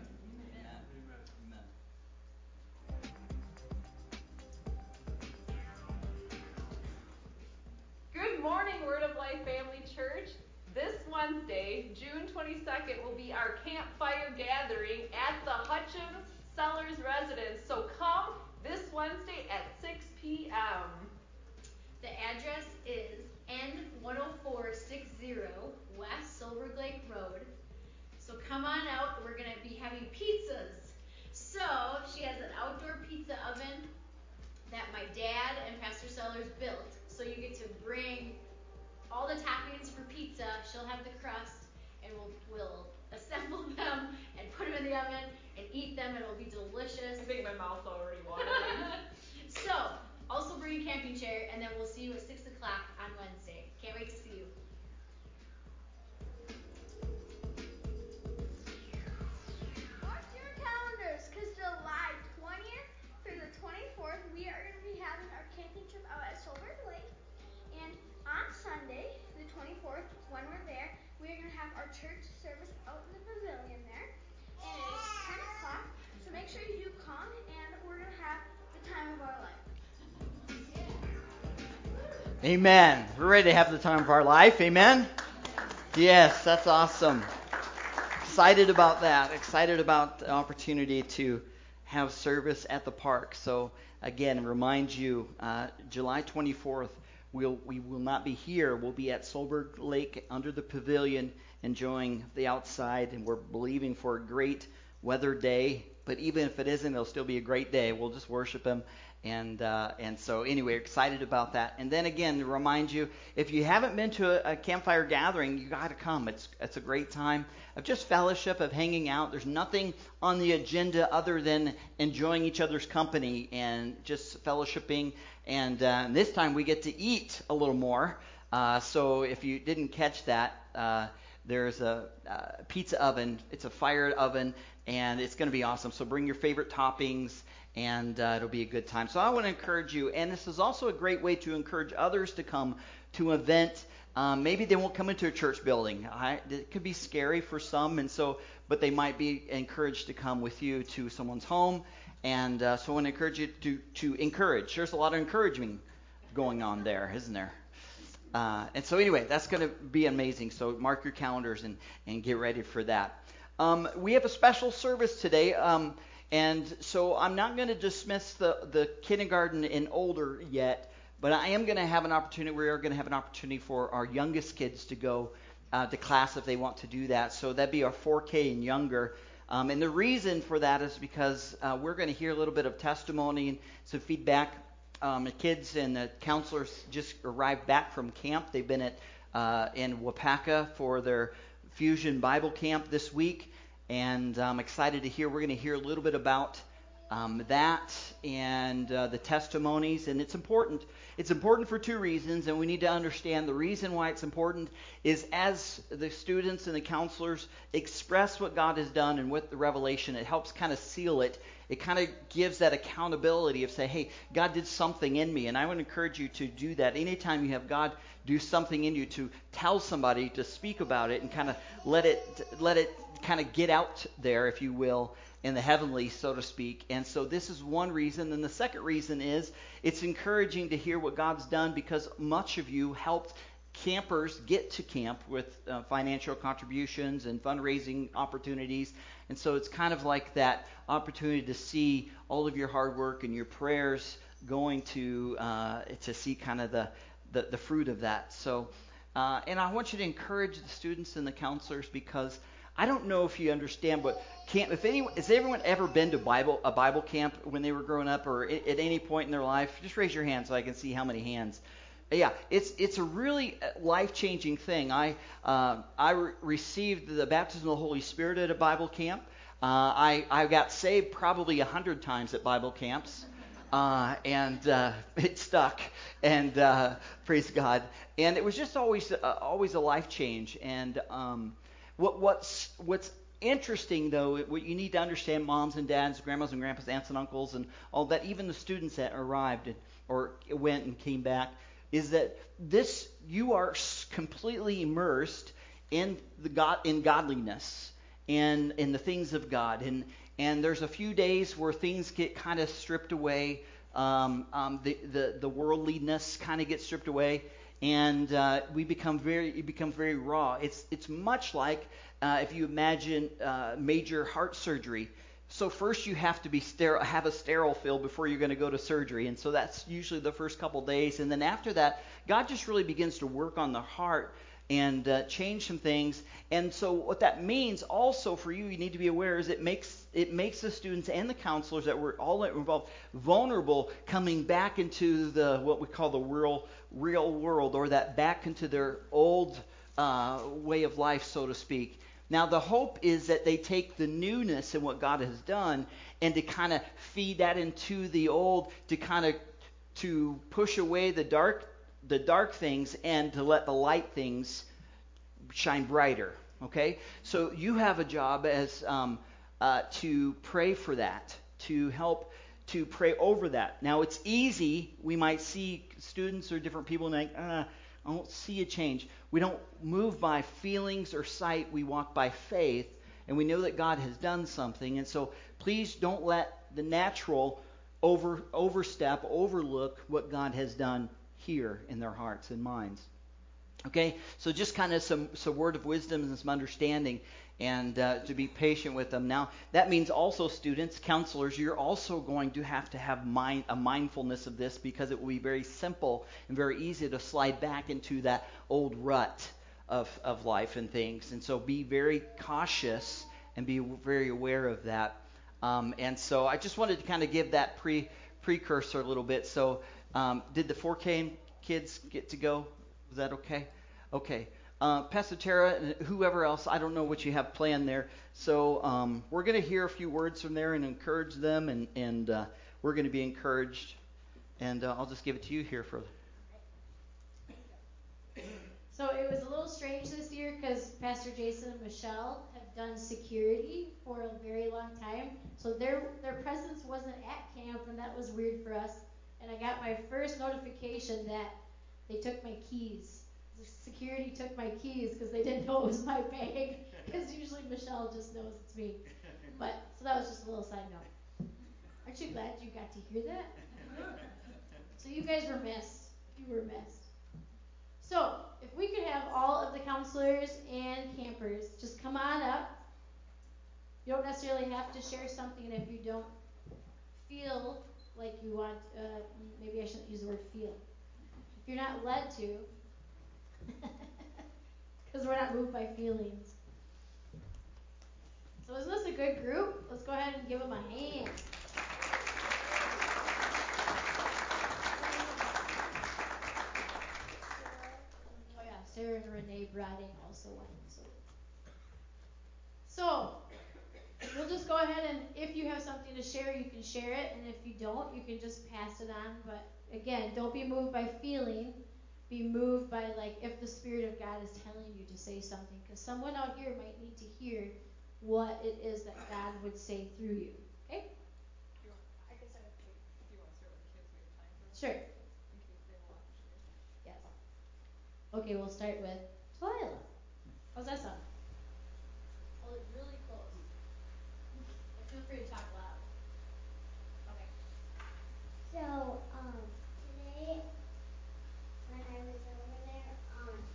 Good morning, Word of Life Family Church. This Wednesday, June twenty-second, will be our campfire gathering at the Hutchins Sellers residence. So come this Wednesday at six p.m. The address is N one oh four sixty West Silver Lake Road. So come on out. We're going to be having pizzas. So she has an outdoor pizza oven that my dad and Pastor Sellers built. So you get to bring all the toppings for pizza. She'll have the crust, and we'll, we'll assemble them and put them in the oven and eat them. It'll be delicious. I think my mouth's already watering. So, also bring a camping chair, and then we'll see you at six o'clock on Wednesday. Can't wait to see you. Mark your calendars, because July twentieth through the twenty-fourth, we are going to be having our camping trip out at Silver Lake. And on Sunday, the twenty-fourth, when we're there, we are going to have our church service out in the pavilion there. And it is ten o'clock, so make sure you do come, and we're going to have the time of our life. Amen. We're ready to have the time of our life. Amen. Yes, that's awesome. Excited about that. Excited about the opportunity to have service at the park. So again, remind you, uh, July twenty-fourth, we'll, we will not be here. We'll be at Solberg Lake under the pavilion enjoying the outside, and we're believing for a great weather day. But even if it isn't, it'll still be a great day. We'll just worship Him. And uh, and so anyway, excited about that. And then again, to remind you, if you haven't been to a, a campfire gathering, you got to come. It's it's a great time of just fellowship, of hanging out. There's nothing on the agenda other than enjoying each other's company and just fellowshipping. And, uh, and this time we get to eat a little more. Uh, so if you didn't catch that, uh, there's a uh, pizza oven. It's a fire oven, and it's going to be awesome. So bring your favorite toppings. And uh, it'll be a good time. So I want to encourage you, and this is also a great way to encourage others to come to an event. Um, maybe they won't come into a church building. I, it could be scary for some, and so, but they might be encouraged to come with you to someone's home. And uh, so I want to encourage you to to encourage. There's a lot of encouragement going on there, isn't there? Uh, and so anyway, that's going to be amazing. So mark your calendars and and get ready for that. Um, we have a special service today. Um, And so I'm not going to dismiss the, the kindergarten and older yet, but I am going to have an opportunity, we are going to have an opportunity for our youngest kids to go uh, to class if they want to do that. So that'd be our four K and younger. Um, and the reason for that is because uh, we're going to hear a little bit of testimony and some feedback. Um, the kids and the counselors just arrived back from camp. They've been at uh, in Wapaka for their Fusion Bible Camp this week. And I'm excited to hear, we're going to hear a little bit about um, that and uh, the testimonies. And it's important. It's important for two reasons, and we need to understand the reason why it's important is as the students and the counselors express what God has done and with the revelation, it helps kind of seal it. It kind of gives that accountability of say, hey, God did something in me. And I would encourage you to do that. Anytime you have God do something in you, to tell somebody, to speak about it and kind of let it let it kind of get out there, if you will, in the heavenly, so to speak. And so this is one reason. And the second reason is it's encouraging to hear what God's done because much of you helped campers get to camp with uh, financial contributions and fundraising opportunities. And so it's kind of like that opportunity to see all of your hard work and your prayers going to uh, to see kind of the, the, the fruit of that. So, uh, and I want you to encourage the students and the counselors, because I don't know if you understand, but camp. If anyone, has everyone ever been to Bible a Bible camp when they were growing up, or at, at any point in their life? Just raise your hand so I can see how many hands. Yeah, it's it's a really life-changing thing. I uh, I re- received the baptism of the Holy Spirit at a Bible camp. Uh, I I got saved probably a hundred times at Bible camps, uh, and uh, it stuck. And uh, praise God. And it was just always uh, always a life change. And um, what what's what's interesting though, what you need to understand, moms and dads, grandmas and grandpas, aunts and uncles, and all that, even the students that arrived and, or went and came back, is that this, you are completely immersed in the God, in godliness and in the things of God. And and there's a few days where things get kind of stripped away. Um, um, the, the the worldliness kind of gets stripped away, and uh, we become very it becomes very raw. It's it's much like uh, if you imagine uh, major heart surgery. So first you have to be sterile, have a sterile fill before you're going to go to surgery. And so that's usually the first couple days. And then after that, God just really begins to work on the heart and uh, change some things. And so what that means also for you, you need to be aware, is it makes it makes the students and the counselors that were all involved vulnerable, coming back into the what we call the real real world, or that back into their old uh, way of life, so to speak. Now, the hope is that they take the newness in what God has done and to kind of feed that into the old, to kind of to push away the dark the dark things and to let the light things shine brighter. Okay? So you have a job as um, uh, to pray for that, to help to pray over that. Now, it's easy. We might see students or different people and think, uh, I don't see a change. We don't move by feelings or sight. We walk by faith, and we know that God has done something. And so please don't let the natural over overstep, overlook what God has done here in their hearts and minds. Okay, so just kind of some, some word of wisdom and some understanding, and uh, to be patient with them. Now, that means also students, counselors, you're also going to have to have mind, a mindfulness of this, because it will be very simple and very easy to slide back into that old rut of, of life and things. And so be very cautious and be very aware of that. Um, and so I just wanted to kind of give that pre precursor a little bit. So um, did the four K kids get to go? Is that okay? Okay. Uh, Pastor Tara and whoever else, I don't know what you have planned there. So um, we're going to hear a few words from there and encourage them, and, and uh, we're going to be encouraged. And uh, I'll just give it to you here for. So it was a little strange this year because Pastor Jason and Michelle have done security for a very long time. So their their presence wasn't at camp, and that was weird for us. And I got my first notification that they took my keys. The security took my keys because they didn't know it was my bag. Because usually Michelle just knows it's me. But so that was just a little side note. Aren't you glad you got to hear that? So you guys were missed. You were missed. So if we could have all of the counselors and campers just come on up. You don't necessarily have to share something if you don't feel like you want. Uh, maybe I shouldn't use the word feel. If you're not led to, because we're not moved by feelings. So isn't this a good group? Let's go ahead and give them a hand. Oh yeah, Sarah and Renee Brading also went. So, so we'll just go ahead, and if you have something to share, you can share it, and if you don't, you can just pass it on. But again, don't be moved by feeling. Be moved by, like, if the Spirit of God is telling you to say something, because someone out here might need to hear what it is that God would say through you. Okay? Do you want, I can start with the kids. Do you want to start with the kids? We have time for that? Sure. In case they have a lot to share. Yes. Okay, we'll start with Delilah. How's that sound? Hold it really close. But feel free to talk loud. Okay. So, um, today when I was over there, um,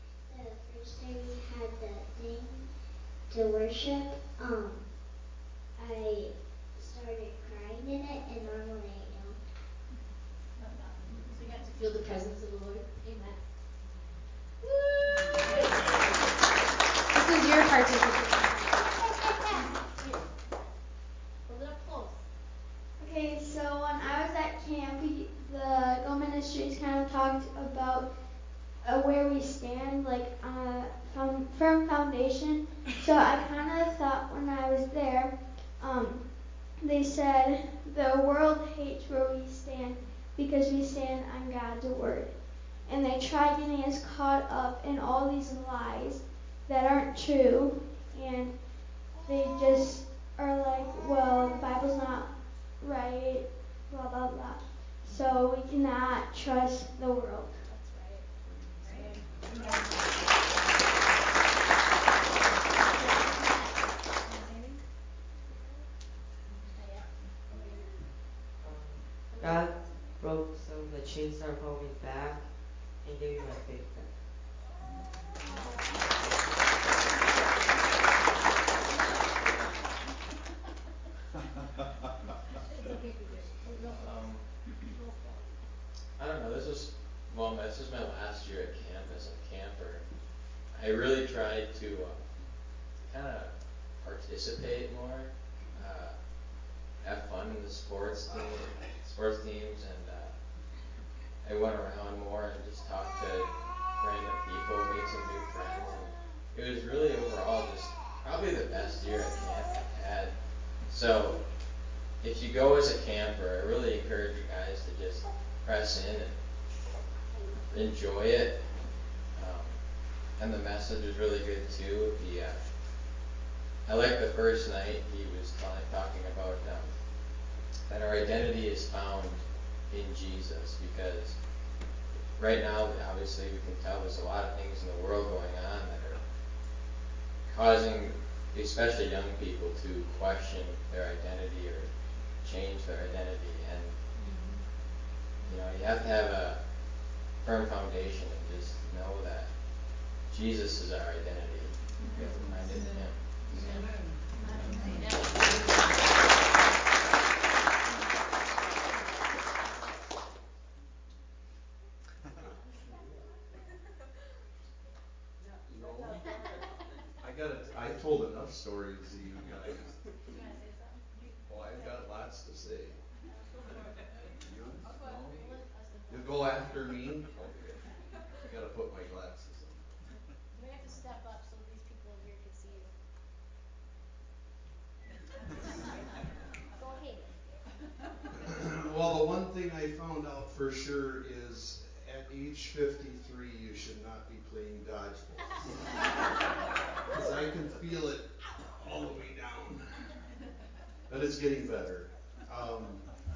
to worship, um, I started crying in it, and normally I don't. So you got to feel the presence of the Lord. Amen. This is your participation. Here. Hold it up close. Okay, so when I was at camp, we- the Go Ministries kind of talked about uh, where we stand, like on a found, firm foundation. So I kind of thought when I was there, um, they said the world hates where we stand because we stand on God's word. And they try getting us caught up in all these lies that aren't true. And they just are like, well, the Bible's not right, blah, blah, blah. So we cannot trust the world. That's right. Right. God broke some of the chains that are holding me back and gave me my faith back. um, I don't know, this was, well, this is my last year at camp as a camper. I really tried to uh, kind of participate more, uh, have fun in the sports team, sports teams, and uh, I went around more and just talked to random people, made some new friends, and it was really overall just probably the best year at camp I've had. So if you go as a camper, I really encourage you guys to just press in and enjoy it. Um, and the message was really good too. The uh, I like the first night he was telling, talking about um, that our identity is found in Jesus, because right now, obviously, we can tell there's a lot of things in the world going on that are causing, especially young people, to question their identity or change their identity. And you know, you have to have a firm foundation and just know that Jesus is our identity. We have to find it in Him. Amen. No. I got it. I told enough stories to you guys. You want to say something? Oh, I've got lots to say. You? I'll go No? after you. You go after me? Okay. I gotta put my glasses on. You may have to step up so these people over here can see you. Go ahead. Well, the one thing I found out for sure is at age fifty-three, you should not be playing dodgeball. Because I can feel it all the way down. But it's getting better. Um,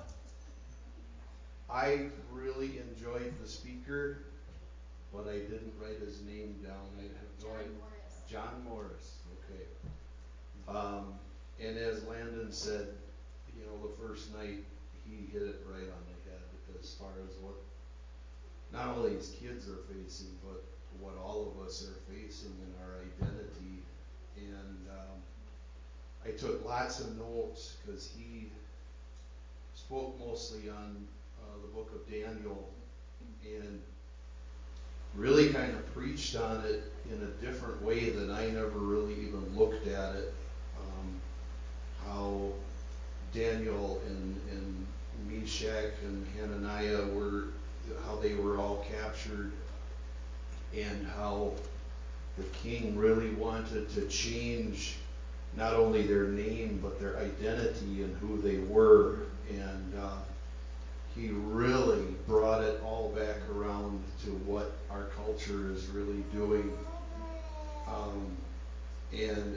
I really enjoyed the speaker, but I didn't write his name down. I have no John idea. Morris. John Morris. Okay. Um, and as Landon said, you know, the first night he hit it right on the head as far as what not only his kids are facing, but what all of us are facing in our identity. And um, I took lots of notes because he spoke mostly on uh, the book of Daniel and really kind of preached on it in a different way than I never really even looked at it. Um, how Daniel and, and Meshach and Hananiah were, how they were all captured, and how the king really wanted to change not only their name but their identity and who they were. And uh, he really brought it all back around to what our culture is really doing. Um, and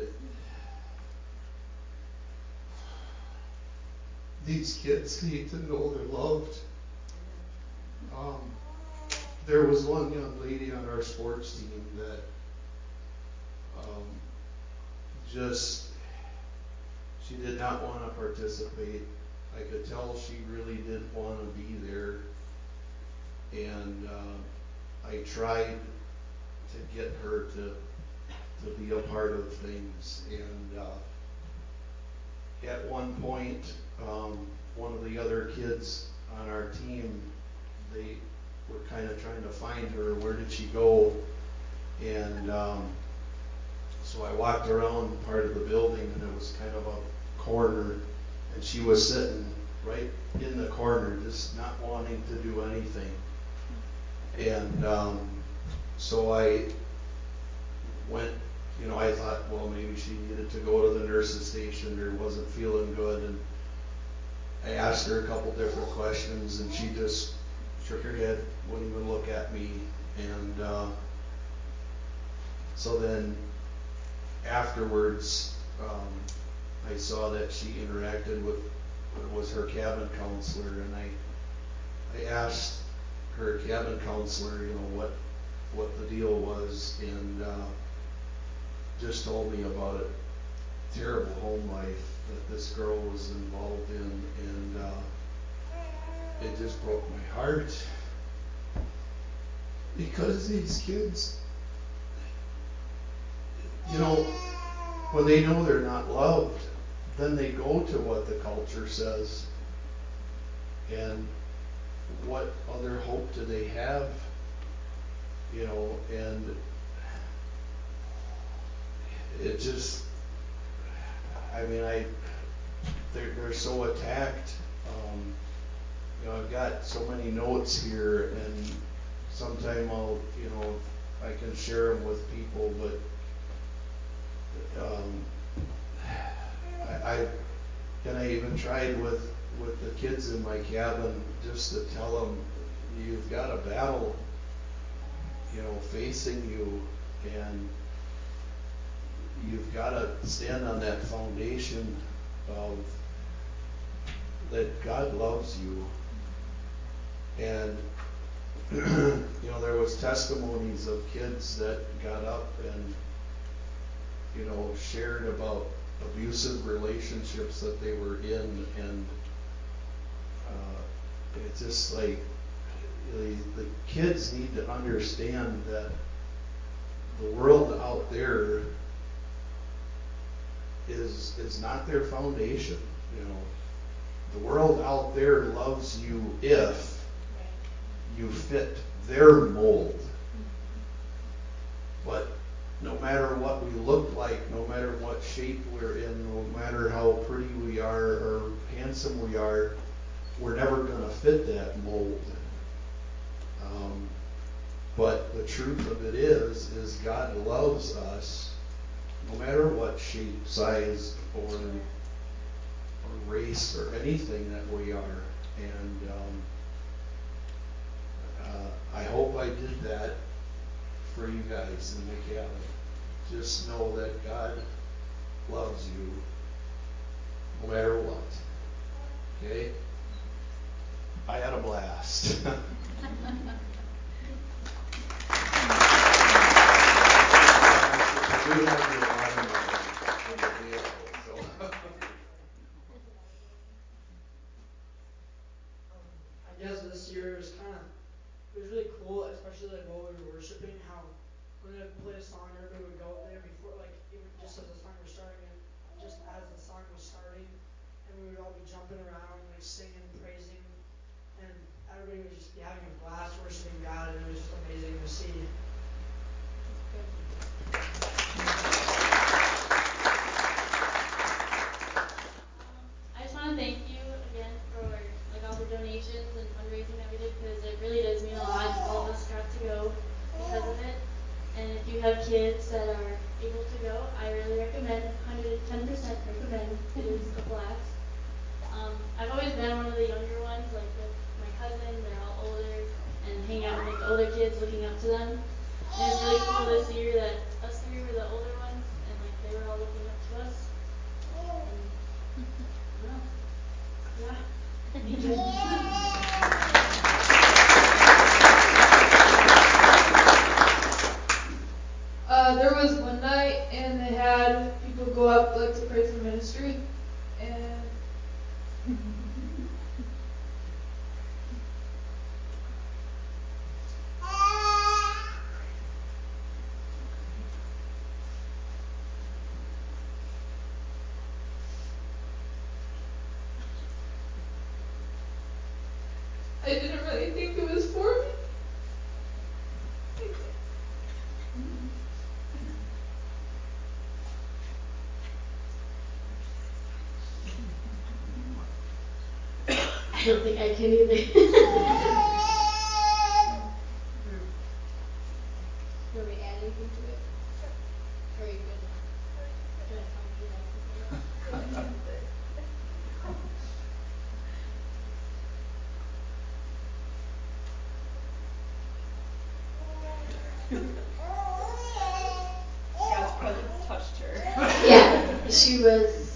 these kids need to know they're loved. Um, there was one young lady on our sports team that um, just, she did not want to participate. I could tell she really didn't want to be there. And uh, I tried to get her to to be a part of things. And uh, at one point, um, one of the other kids on our team, they were kind of trying to find her. Where did she go? And um, so I walked around part of the building, and it was kind of a corner, and she was sitting right in the corner, just not wanting to do anything. And um, so I went, you know, I thought, well, maybe she needed to go to the nurse's station or wasn't feeling good. And I asked her a couple different questions, and she just shook her head, wouldn't even look at me. And uh, so then afterwards, um, I saw that she interacted with, it was her cabin counselor, and I I asked her cabin counselor, you know, what what the deal was, and uh, just told me about a terrible home life that this girl was involved in, and uh, it just broke my heart, because these kids, you know, when they know they're not loved, then they go to what the culture says. And what other hope do they have? You know, and it just, I mean, I, they're, they're so attacked. Um, you know, I've got so many notes here, and sometime I'll, you know, I can share them with people, but um, I, I and I even tried with with the kids in my cabin just to tell them, you've got a battle, you know, facing you, and you've got to stand on that foundation of that God loves you. And you know, there was testimonies of kids that got up and, you know, shared about abusive relationships that they were in, and uh, it's just like, the, the kids need to understand that the world out there is is not their foundation. You know, the world out there loves you if you fit their mold. But no matter what we look like, no matter what shape we're in, no matter how pretty we are or handsome we are, we're never going to fit that mold. Um, but the truth of it is, is God loves us no matter what shape, size, or, or race, or anything that we are. And um, uh, I hope I did that for you guys in the cabin. Just know that God loves you no matter what. Okay? I had a blast. I do have your watermelon in the vehicle, so. I guess this year was kind of, it was really cool, especially like while we were worshiping, how when they would play a song, everybody would go up there before, like even just as the song was starting, and just as the song was starting, and we would all be jumping around, like singing, praising, and everybody would just be having a blast worshiping God, and it was just amazing to see. I just want to thank you again for like all the donations and fundraising that we did, because it really does mean a lot. All of us got to go because of it. And if you have kids that are able to go, I really recommend, one hundred ten percent recommend. It is a blast. Um, I've always been one of the younger ones, like with my cousin, they're all older, and hanging out with like, the older kids, looking up to them. And it's really cool this year that us three were the older ones, and like they were all looking up to us. And, well, yeah. Thank you. Uh, there was one night, and they had people go up like to pray for ministry, and I don't think I can either. You want me to add anything to it? Or are you good now? Do you want to tell me anything else to say? God's presence touched her. Yeah, she was.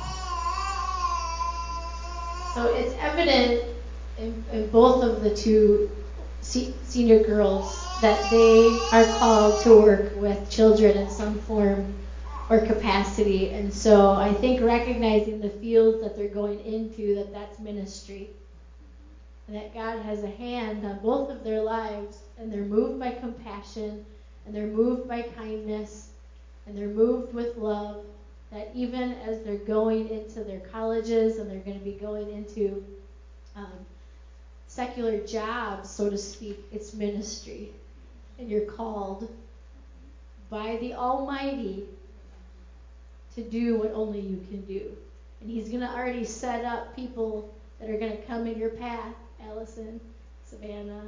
So it's evident in, in both of the two se- senior girls that they are called to work with children in some form or capacity. And so I think recognizing the fields that they're going into, that that's ministry. And that God has a hand on both of their lives, and they're moved by compassion, and they're moved by kindness, and they're moved with love, that even as they're going into their colleges and they're going to be going into um, secular jobs, so to speak, it's ministry. And you're called by the Almighty to do what only you can do. And He's going to already set up people that are going to come in your path, Allison, Savannah.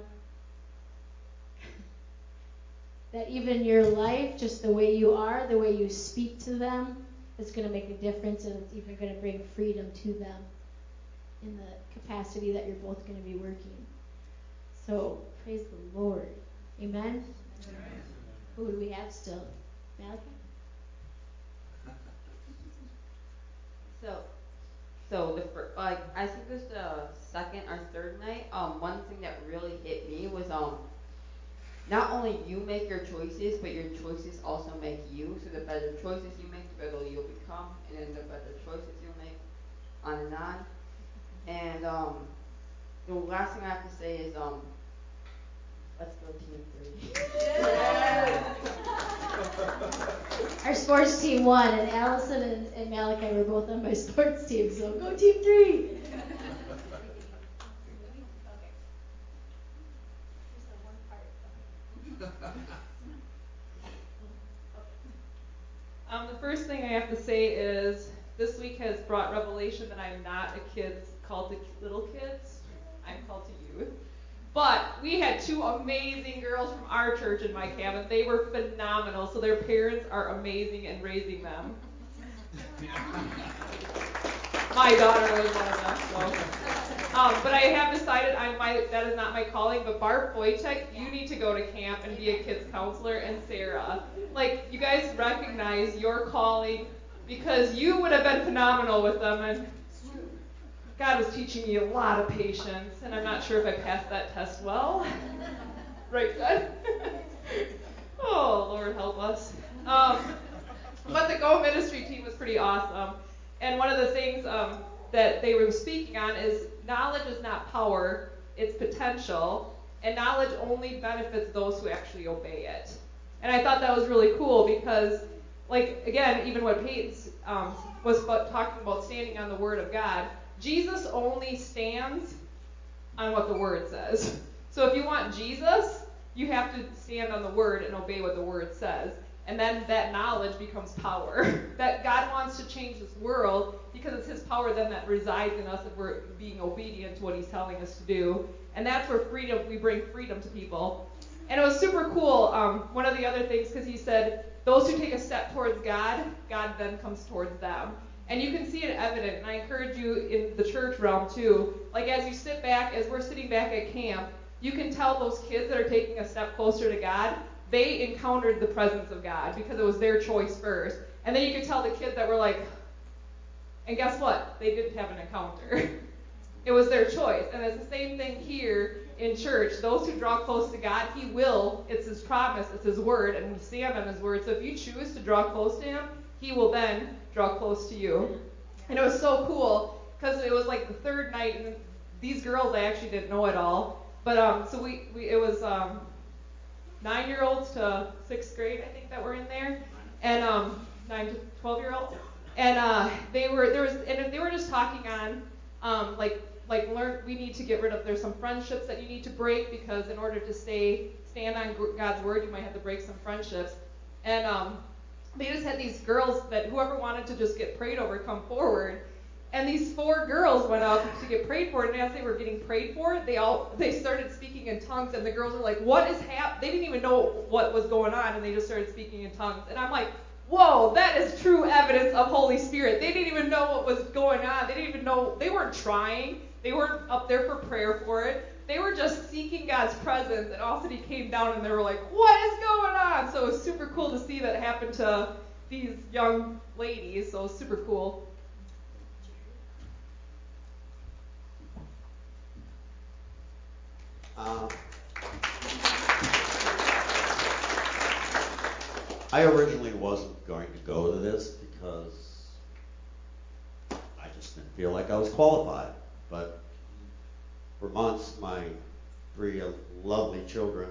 That even your life, just the way you are, the way you speak to them, is going to make a difference, and it's even going to bring freedom to them in the capacity that you're both going to be working. So, praise the Lord. Amen? Amen. Who do we have still? Malachi? So, so the fir- like I think it was the second or third night. Um, one thing that really hit me was um, not only you make your choices, but your choices also make you. So the better choices you make, the better you'll become, and then the better choices you'll make, on and on. And um, the last thing I have to say is um, let's go team three. Our sports team won, and Allison and, and Malachi were both on my sports team, so go team three. Um, the first thing I have to say is this week has brought revelation that I'm not a kid called to little kids. I'm called to youth. But we had two amazing girls from our church in my cabin. They were phenomenal, so their parents are amazing in raising them. My daughter was one of them, so. Um, but I have decided I might, that is not my calling, but Barb Wojtek, you need to go to camp and be a kids counselor, and Sarah. Like, you guys recognize your calling because you would have been phenomenal with them, and God was teaching me a lot of patience, and I'm not sure if I passed that test well. Right, good? Oh, Lord help us. Um, but the Go Ministry team was pretty awesome. And one of the things um, that they were speaking on is knowledge is not power, it's potential. And knowledge only benefits those who actually obey it. And I thought that was really cool because, like, again, even what Peyton um, was talking about standing on the Word of God, Jesus only stands on what the Word says. So if you want Jesus, you have to stand on the Word and obey what the Word says. And then that knowledge becomes power. That God wants to change this world because it's His power then that resides in us if we're being obedient to what He's telling us to do. And that's where freedom, we bring freedom to people. And it was super cool. Um, one of the other things, because he said, those who take a step towards God, God then comes towards them. And you can see it evident, and I encourage you in the church realm too. Like as you sit back, as we're sitting back at camp, you can tell those kids that are taking a step closer to God, they encountered the presence of God because it was their choice first. And then you could tell the kids that were like, and guess what? They didn't have an encounter. It was their choice. And it's the same thing here in church. Those who draw close to God, He will. It's His promise. It's His word. And we stand on His word. So if you choose to draw close to Him, He will then draw close to you. And it was so cool because it was like the third night. And these girls, I actually didn't know at all. But um, so we, we it was um, nine-year-olds to sixth grade, I think, that were in there. And um, nine to twelve-year-olds. And uh, they were there was and they were just talking on um, like like learn we need to get rid of there's some friendships that you need to break because in order to stay stand on God's word you might have to break some friendships. And um, they just had these girls that whoever wanted to just get prayed over come forward. And these four girls went up to get prayed for, and as they were getting prayed for, they all they started speaking in tongues, and the girls were like, "What is hap?" They didn't even know what was going on, and they just started speaking in tongues. And I'm like, "Whoa, that is true evidence of Holy Spirit." They didn't even know what was going on. They didn't even know. They weren't trying. They weren't up there for prayer for it. They were just seeking God's presence, and all of a sudden He came down, and they were like, "What is going on?" So it was super cool to see that happen to these young ladies. So it was super cool. Uh, I originally wasn't going to go to this because I just didn't feel like I was qualified. But for months, my three lovely children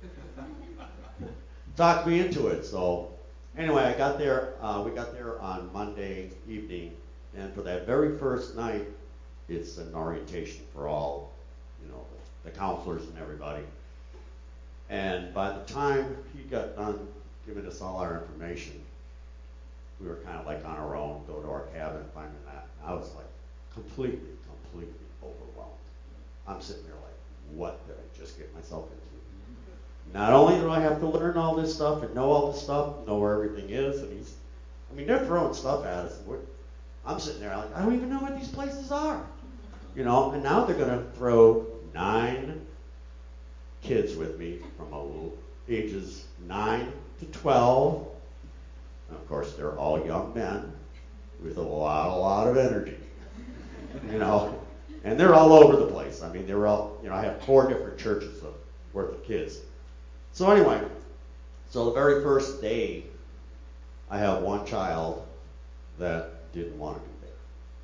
talked me into it. So anyway, I got there. Uh, we got there on Monday evening, and for that very first night, it's an orientation for all, you know, the counselors and everybody. And by the time he got done giving us all our information, we were kind of like on our own, go to our cabin, finding that. I was like completely, completely overwhelmed. I'm sitting there like, what did I just get myself into? Not only do I have to learn all this stuff and know all this stuff, know where everything is, and he's, I mean, they're throwing stuff at us. And we're, I'm sitting there like, I don't even know what these places are. You know, and now they're going to throw nine kids with me from ages nine to twelve. And of course, they're all young men with a lot, a lot of energy. You know, and they're all over the place. I mean, they're all, you know, I have four different churches of, worth of kids. So anyway, so the very first day, I have one child that didn't want to be there.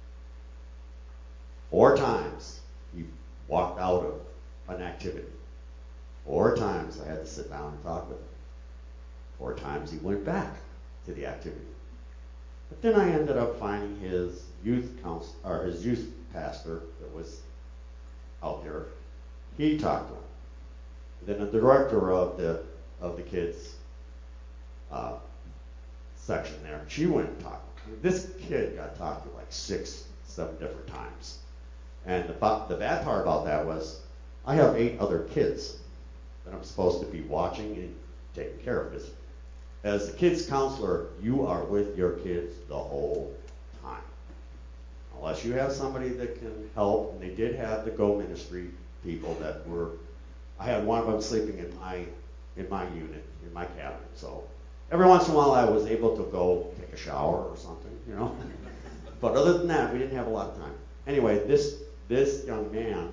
Four times he walked out of an activity. Four times I had to sit down and talk with him. Four times he went back to the activity. But then I ended up finding his youth counsel, or his youth pastor that was out there. He talked to him. Then the director of the of the kids uh, section there, she went and talked to him. This kid got talked to like six, seven different times. And the the bad part about that was I have eight other kids that I'm supposed to be watching and taking care of physically. As the kids counselor, you are with your kids the whole time. Unless you have somebody that can help, and they did have the Go Ministry people that were, I had one of them sleeping in my in my unit, in my cabin. So every once in a while I was able to go take a shower or something, you know. But other than that, we didn't have a lot of time. Anyway, this this young man,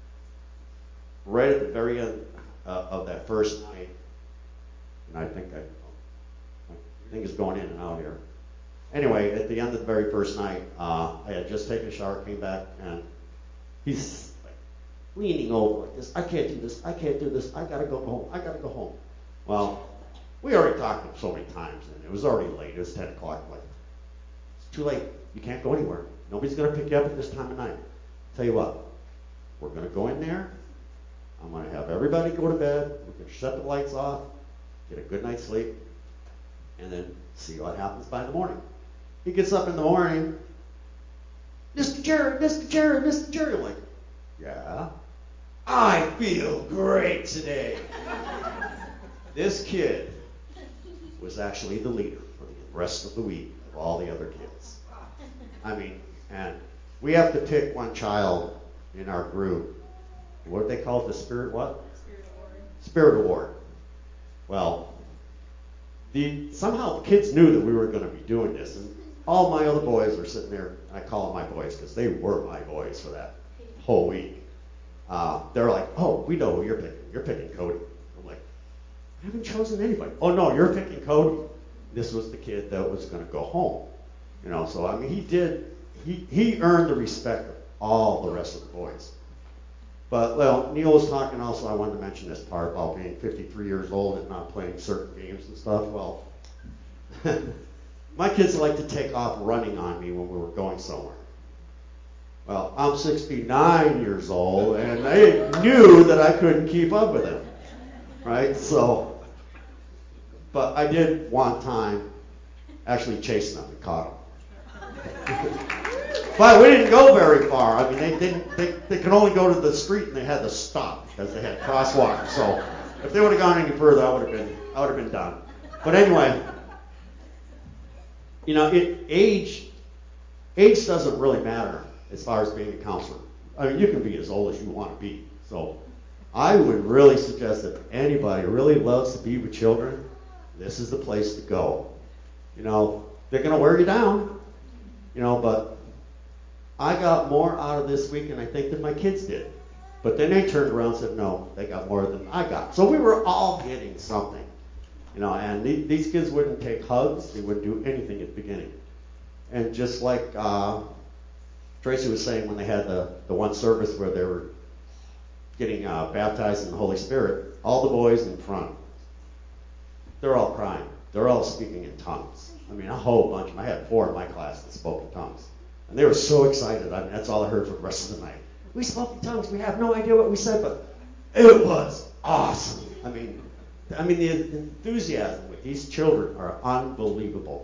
right at the very end uh, of that first night, and I think I, my thing is going in and out here. Anyway, at the end of the very first night, uh, I had just taken a shower, came back, and he's like leaning over like this. I can't do this. I can't do this. I gotta go home. I gotta go home. Well, we already talked to him so many times, and it was already late. It was ten o'clock. I'm like, it's too late. You can't go anywhere. Nobody's gonna pick you up at this time of night. Tell you what, we're gonna go in there. I'm gonna have everybody go to bed. We're gonna shut the lights off, get a good night's sleep, and then see what happens by the morning. He gets up in the morning, Mister Jerry, Mister Jerry, Mister Jerry. I'm like, yeah, I feel great today. This kid was actually the leader for the rest of the week of all the other kids. I mean, and we have to pick one child in our group. What do they call it? The spirit what? Spirit award. Spirit award. Well, the somehow the kids knew that we were going to be doing this, and all my other boys were sitting there. I call them my boys because they were my boys for that whole week. Uh, they're like, "Oh, we know who you're picking. You're picking Cody." I'm like, "I haven't chosen anybody." "Oh no, you're picking Cody." This was the kid that was going to go home. You know, so I mean, he did. He he earned the respect of all the rest of the boys. But, well, Neil was talking also, I wanted to mention this part about being fifty-three years old and not playing certain games and stuff. Well, my kids like to take off running on me when we were going somewhere. Well, I'm sixty-nine years old, and they knew that I couldn't keep up with them, right? So, but I did one time actually chase them and caught them. But we didn't go very far. I mean, they didn't. They, they could only go to the street, and they had to stop because they had crosswalks. So if they would have gone any further, I would have been. I would have been done. But anyway, you know, it, age. Age doesn't really matter as far as being a counselor. I mean, you can be as old as you want to be. So I would really suggest that if anybody really loves to be with children, this is the place to go. You know, they're going to wear you down, you know, but I got more out of this weekend, I think, than my kids did. But then they turned around and said, no, they got more than I got. So we were all getting something, you know, and these, these kids wouldn't take hugs. They wouldn't do anything at the beginning. And just like uh, Tracy was saying when they had the, the one service where they were getting uh, baptized in the Holy Spirit, all the boys in front, they're all crying. They're all speaking in tongues. I mean, a whole bunch of them. I had four in my class that spoke in tongues. And they were so excited. I mean, that's all I heard for the rest of the night. We spoke in tongues. We have no idea what we said, but it was awesome. I mean, I mean, the enthusiasm with these children are unbelievable.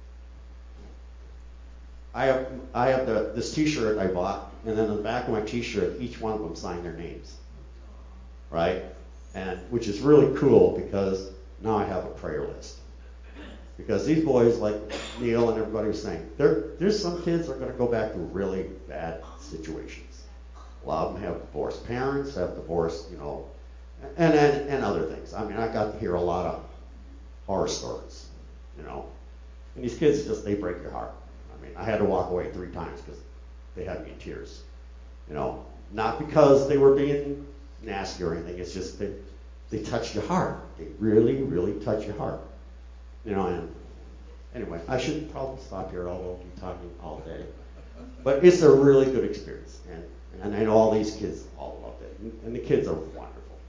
I have I have the, this T-shirt I bought, and then on the back of my T-shirt, each one of them signed their names, right? And which is really cool because now I have a prayer list. Because these boys, like Neil and everybody was saying, there there's some kids that are going to go back to really bad situations. A lot of them have divorced parents, have divorced, you know, and and, and other things. I mean, I got to hear a lot of horror stories, you know, and these kids just they break your heart. I mean, I had to walk away three times because they had me in tears. You know, not because they were being nasty or anything. It's just they, they touch your heart. They really, really touch your heart. You know, and anyway, I should probably stop here, although I'll be talking all day. But it's a really good experience. And, and I know all these kids all loved it. And, and the kids are wonderful.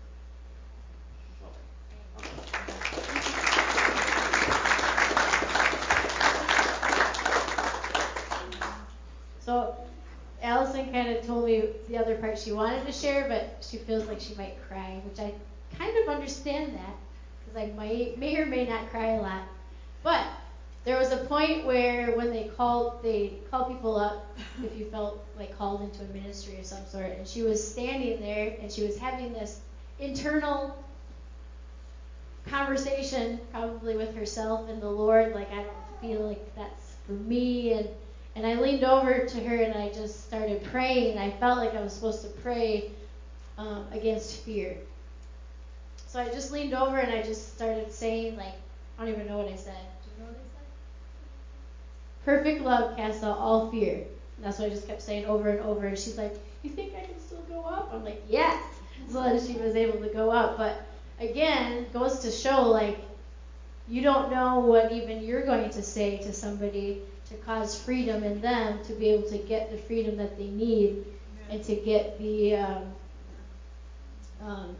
So Allison kind of told me the other part she wanted to share, but she feels like she might cry, which I kind of understand that because I might, may or may not cry a lot. But there was a point where when they called, they called people up if you felt like called into a ministry of some sort, and she was standing there and she was having this internal conversation probably with herself and the Lord, like I don't feel like that's for me, and And I leaned over to her and I just started praying. I felt like I was supposed to pray um, against fear. So I just leaned over and I just started saying, like, I don't even know what I said. Do you know what I said? Perfect love casts out all fear. And that's what I just kept saying over and over. And she's like, you think I can still go up? I'm like, yes. So then she was able to go up. But again, goes to show, like, you don't know what even you're going to say to somebody to cause freedom in them to be able to get the freedom that they need and to get the um, um,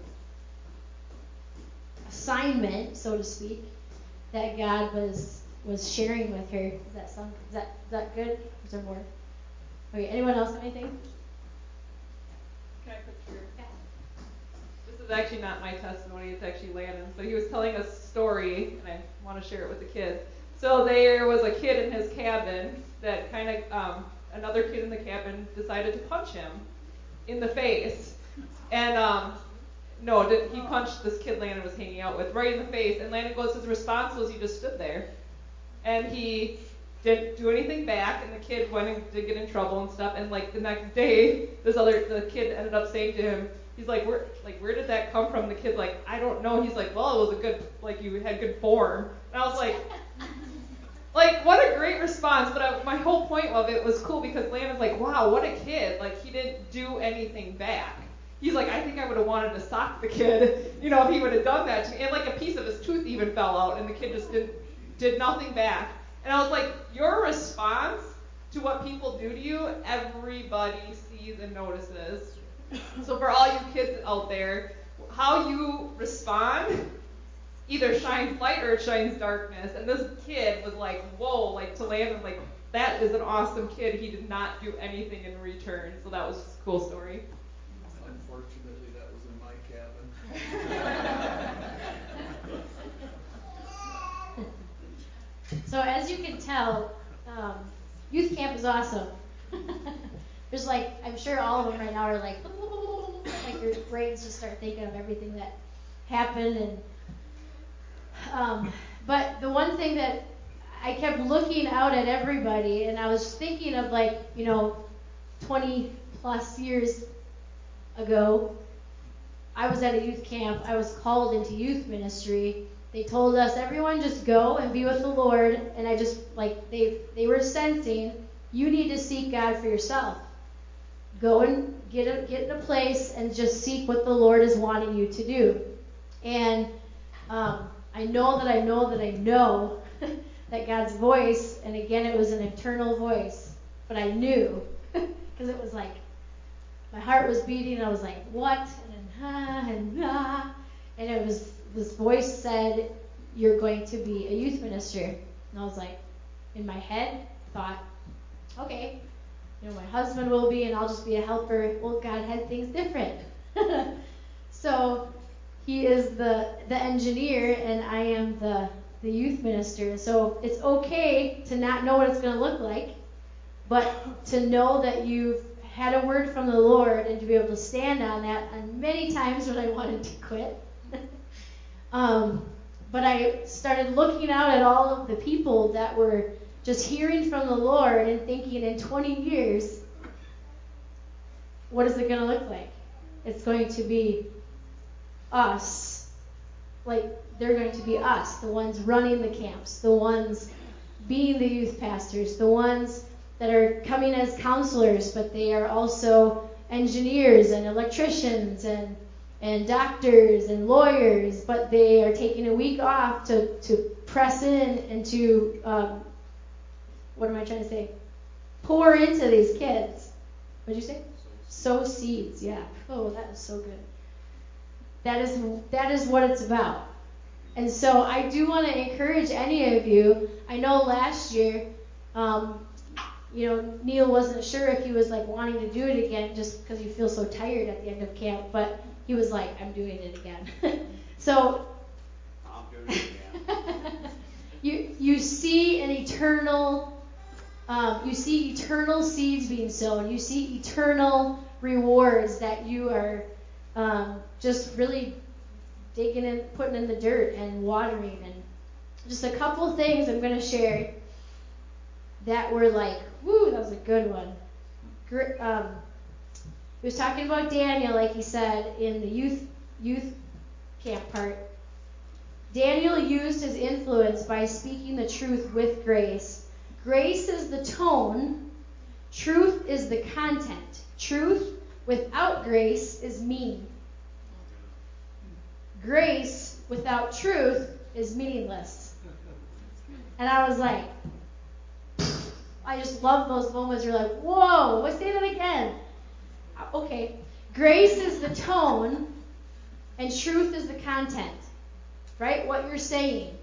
assignment, so to speak, that God was was sharing with her. Is that some? Is that is that good? Is there more? Okay. Anyone else have anything? Can I quick share? Yeah. This is actually not my testimony. It's actually Landon. So he was telling a story, and I want to share it with the kids. So there was a kid in his cabin that kind of, um, another kid in the cabin decided to punch him in the face. And, um, no, he punched this kid Landon was hanging out with right in the face. And Landon goes, his response was he just stood there. And he didn't do anything back, and the kid went and did get in trouble and stuff. And, like, the next day, this other, the kid ended up saying to him, he's like, where, like, where did that come from? The kid's like, I don't know. He's like, well, it was a good, like, you had good form. And I was like, like, what a great response. But I, my whole point of it was cool because Landon's like, wow, what a kid. Like, he didn't do anything back. He's like, I think I would have wanted to sock the kid, you know, if he would have done that to me. And, like, a piece of his tooth even fell out, and the kid just didn't, did nothing back. And I was like, your response to what people do to you, everybody sees and notices. So for all you kids out there, how you respond either shines light or it shines darkness. And this kid was like, whoa, like to Landon, like, that is an awesome kid. He did not do anything in return. So that was just a cool story. Unfortunately, that was in my cabin. So as you can tell, um, youth camp is awesome. there's like, I'm sure all of them right now are like, like your brains just start thinking of everything that happened. And um, but the one thing that I kept looking out at everybody, and I was thinking of like, you know, twenty plus years ago, I was at a youth camp. I was called into youth ministry. They told us, everyone just go and be with the Lord. And I just, like, they they were sensing, you need to seek God for yourself. Go and get a, get in a place and just seek what the Lord is wanting you to do. And um, I know that I know that I know that God's voice, and again, it was an internal voice, but I knew, because it was like, my heart was beating, and I was like, what? And then, ah, and ah. And it was, this voice said, you're going to be a youth minister. And I was like, in my head, thought, okay, you know, my husband will be, and I'll just be a helper. Well, God had things different. So he is the the engineer, and I am the, the youth minister. So it's okay to not know what it's going to look like, but to know that you've had a word from the Lord and to be able to stand on that. And many times when I wanted to quit. um, but I started looking out at all of the people that were just hearing from the Lord and thinking, in twenty years, what is it going to look like? It's going to be us. Like, they're going to be us, the ones running the camps, the ones being the youth pastors, the ones that are coming as counselors, but they are also engineers and electricians and and doctors and lawyers, but they are taking a week off to, to press in and to, um, what am I trying to say? Pour into these kids. What did you say? Sow seeds, yeah. Oh, that is so good. That is that is what it's about. And so I do want to encourage any of you. I know last year, um, you know, Neil wasn't sure if he was like wanting to do it again just because you feel so tired at the end of camp, but he was like, I'm doing it again. So I'm doing it again. you you see an eternal, um, you see eternal seeds being sown. You see eternal rewards that you are um, just really digging in, putting in the dirt and watering. And just a couple things I'm going to share that were like, whoo, that was a good one. Um, he was talking about Daniel, like he said, in the youth youth camp part. Daniel used his influence by speaking the truth with grace. Grace is the tone. Truth is the content. Truth without grace is mean. Grace without truth is meaningless. And I was like, I just love those moments. You're like, whoa, let's say that again. Okay. Grace is the tone, and truth is the content. Right? What you're saying.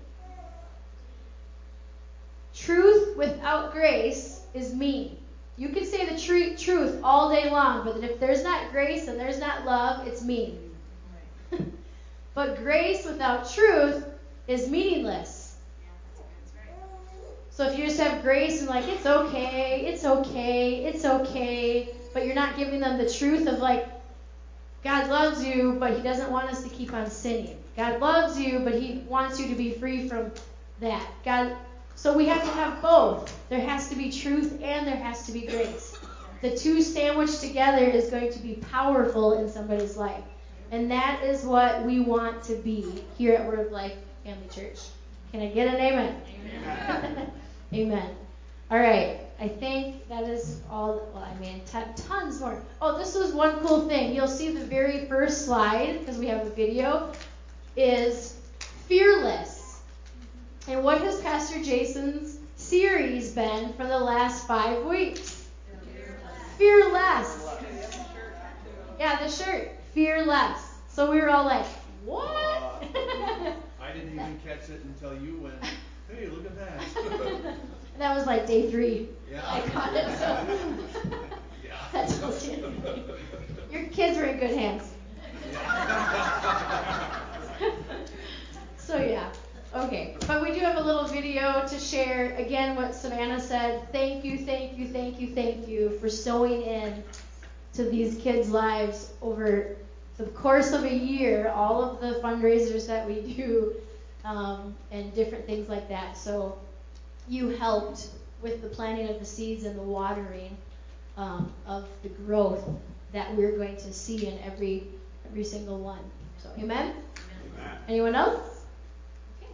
Truth without grace is mean. You can say the tr- truth all day long, but if there's not grace and there's not love, it's mean. But grace without truth is meaningless. So if you just have grace and like, it's okay, it's okay, it's okay, but you're not giving them the truth of like, God loves you, but he doesn't want us to keep on sinning. God loves you, but he wants you to be free from that. God, so we have to have both. There has to be truth and there has to be grace. The two sandwiched together is going to be powerful in somebody's life. And that is what we want to be here at Word of Life Family Church. Can I get an amen? Amen. Amen. All right. I think that is all. Well, I mean, t- tons more. Oh, this was one cool thing. You'll see the very first slide, because we have a video, is fearless. And what has Pastor Jason's series been for the last five weeks? Fearless. Fearless. Yeah, the shirt. Fearless. So we were all like, what? Uh, I didn't even catch it until you went, hey, look at that. That was like day three. Yeah. I got it. So. Yeah. That tells you anything. Your kids are in good hands. Yeah. So yeah. Okay. But we do have a little video to share again what Savannah said. Thank you, thank you, thank you, thank you for sewing in to these kids' lives over the course of a year, all of the fundraisers that we do, um, and different things like that. So you helped with the planting of the seeds and the watering um, of the growth that we're going to see in every every single one. So, amen? Amen. Anyone else? Okay.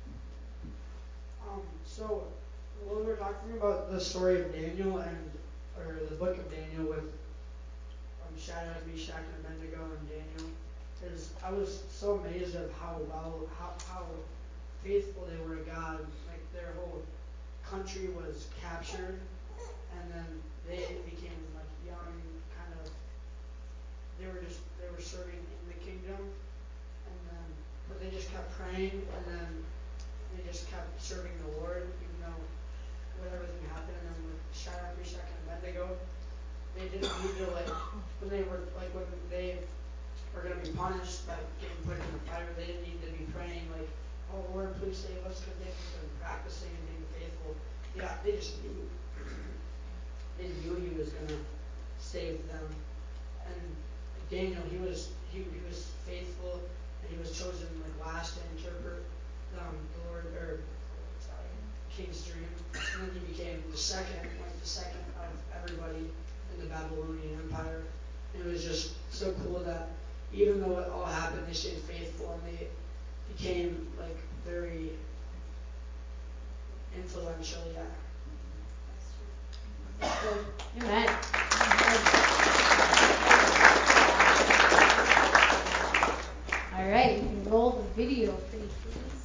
Um, so, when we were talking about the story of Daniel and, or the book of Daniel with um, Shadrach, Meshach, and Abednego and Daniel, is I was so amazed of how well, how, how faithful they were to God. Like their whole country was captured, and then they became like young, kind of. They were just they were serving in the kingdom, and then but they just kept praying, and then they just kept serving the Lord, even though when everything happened. And then with Shadrach, Meshach, and Abednego, they didn't need to like when they were like when they were going to be punished by getting put in the fire. They didn't need to be praying like, "Oh Lord, please save us," because they've been practicing and being faithful. Yeah, they just knew. They knew He was going to save them. And Daniel, he was he, he was faithful, and he was chosen like last to interpret um, the Lord or sorry, King's dream. And then he became the second, like the second of everybody in the Babylonian Empire. And it was just so cool that even though it all happened, they stayed faithful, and they became like very influential. Yeah. Amen. All right, you can roll the video, pretty please.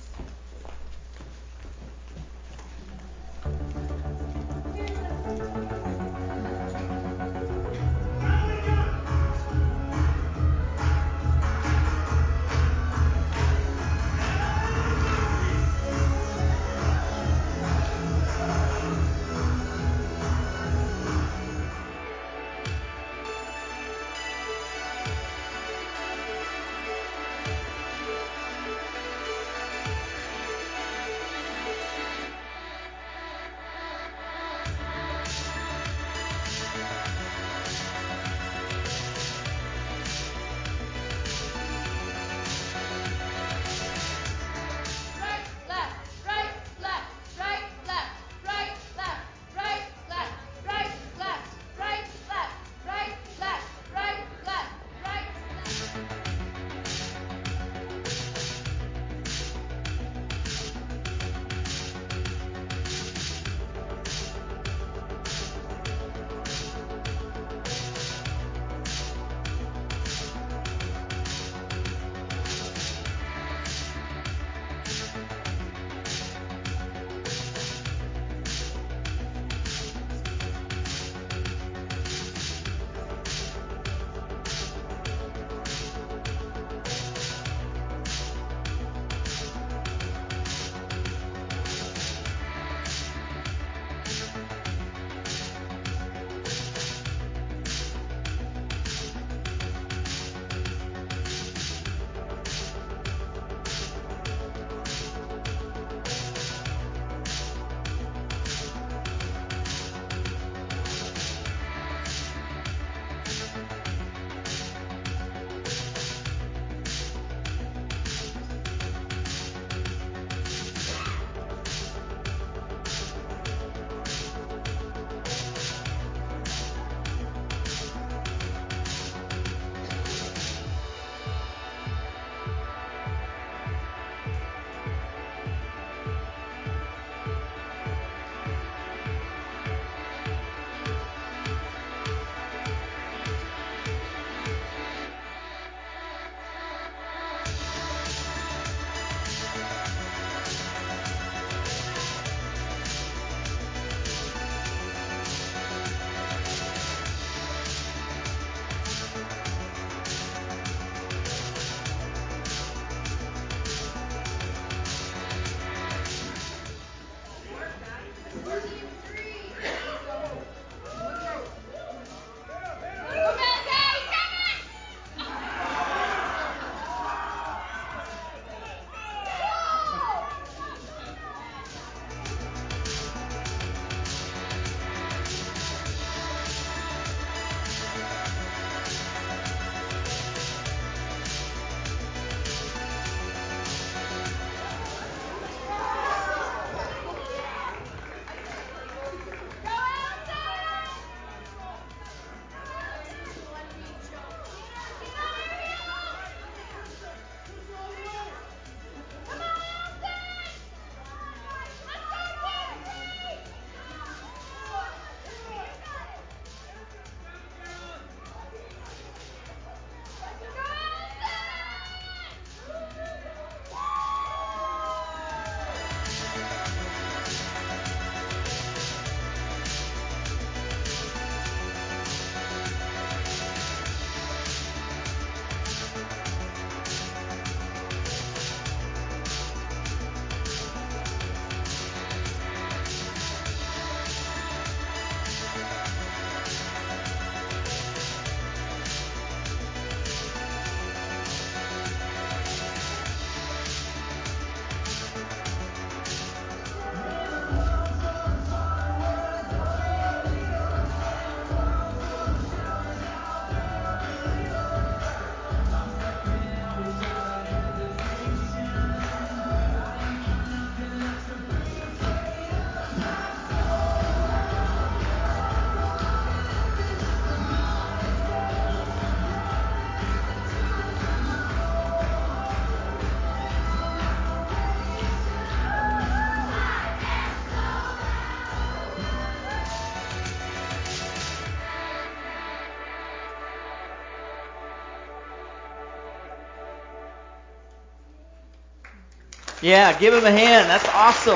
Yeah, give him a hand. That's awesome.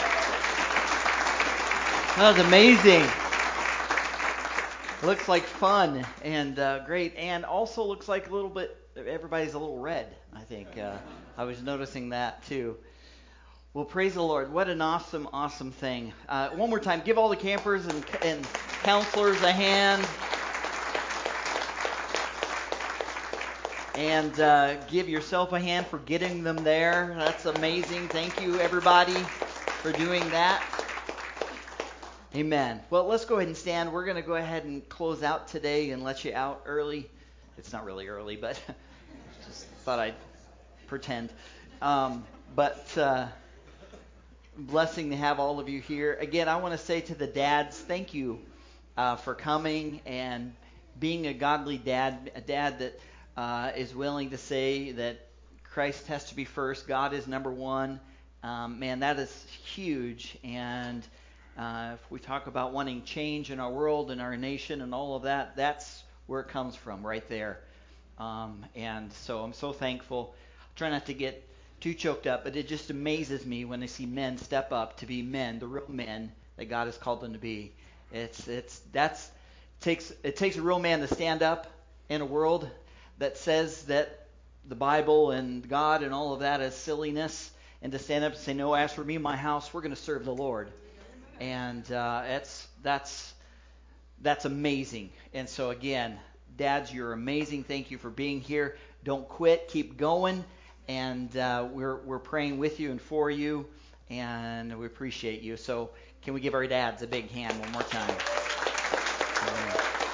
That was amazing. Looks like fun and uh, great, and also looks like a little bit, everybody's a little red, I think. Uh, I was noticing that too. Well, praise the Lord. What an awesome, awesome thing. Uh, one more time, give all the campers and, and counselors a hand. And uh, give yourself a hand for getting them there. That's amazing. Thank you, everybody, for doing that. Amen. Well, let's go ahead and stand. We're going to go ahead and close out today and let you out early. It's not really early, but just thought I'd pretend. Um, but uh, blessing to have all of you here. Again, I want to say to the dads, thank you uh, for coming and being a godly dad, a dad that uh, is willing to say that Christ has to be first. God is number one. Um, man, that is huge. And Uh, if we talk about wanting change in our world and our nation and all of that, that's where it comes from, right there. Um, and so I'm so thankful. I try not to get too choked up, but it just amazes me when I see men step up to be men, the real men that God has called them to be. It's it's that's it takes it takes a real man to stand up in a world that says that the Bible and God and all of that is silliness, and to stand up and say, no, as for me and my house, we're going to serve the Lord. And uh, it's that's that's amazing. And so again, dads, you're amazing. Thank you for being here. Don't quit. Keep going. And uh, we're we're praying with you and for you, and we appreciate you. So can we give our dads a big hand one more time? Amen.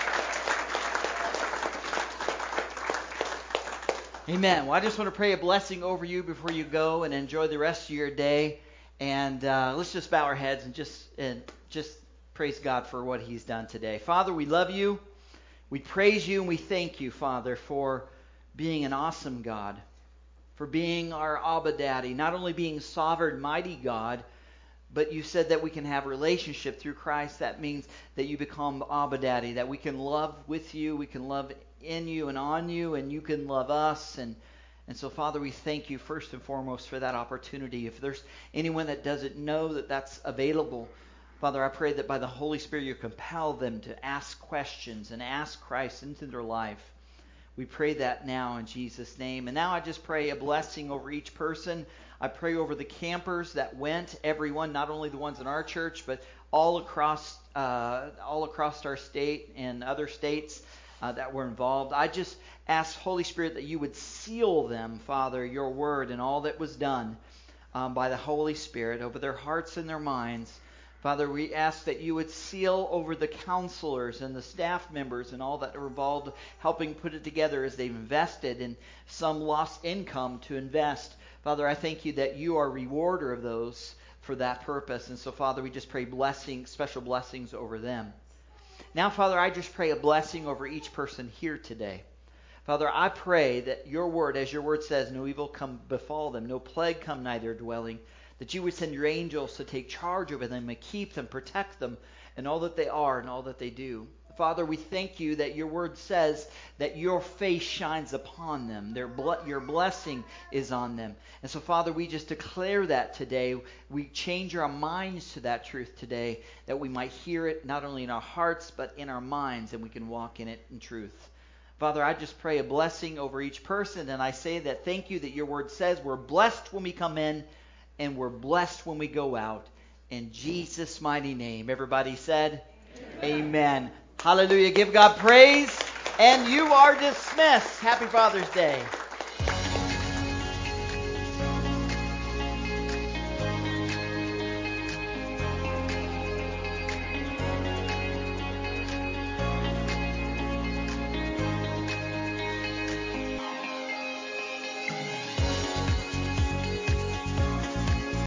Amen. Well, I just want to pray a blessing over you before you go and enjoy the rest of your day. And uh, let's just bow our heads and just and just praise God for what He's done today. Father, we love you. We praise you and we thank you, Father, for being an awesome God, for being our Abba Daddy, not only being sovereign, mighty God, but you said that we can have relationship through Christ. That means that you become Abba Daddy, that we can love with you, we can love in you and on you, and you can love us. And And so, Father, we thank you first and foremost for that opportunity. If there's anyone that doesn't know that that's available, Father, I pray that by the Holy Spirit you compel them to ask questions and ask Christ into their life. We pray that now in Jesus' name. And now I just pray a blessing over each person. I pray over the campers that went, everyone, not only the ones in our church, but all across uh, all across our state and other states uh, that were involved. I just ask, Holy Spirit, that you would seal them, Father, your word and all that was done um, by the Holy Spirit over their hearts and their minds. Father, we ask that you would seal over the counselors and the staff members and all that are involved helping put it together as they've invested and some lost income to invest. Father, I thank you that you are a rewarder of those for that purpose. And so, Father, we just pray blessings, special blessings over them. Now, Father, I just pray a blessing over each person here today. Father, I pray that your word, as your word says, no evil come befall them, no plague come nigh their dwelling, that you would send your angels to take charge over them and keep them, protect them in all that they are and all that they do. Father, we thank you that your word says that your face shines upon them. Their ble- your blessing is on them. And so, Father, we just declare that today. We change our minds to that truth today, that we might hear it not only in our hearts, but in our minds, and we can walk in it in truth. Father, I just pray a blessing over each person, and I say that thank you that your word says we're blessed when we come in, and we're blessed when we go out. In Jesus' mighty name. Everybody said, Amen. Amen. Hallelujah. Give God praise. And you are dismissed. Happy Father's Day.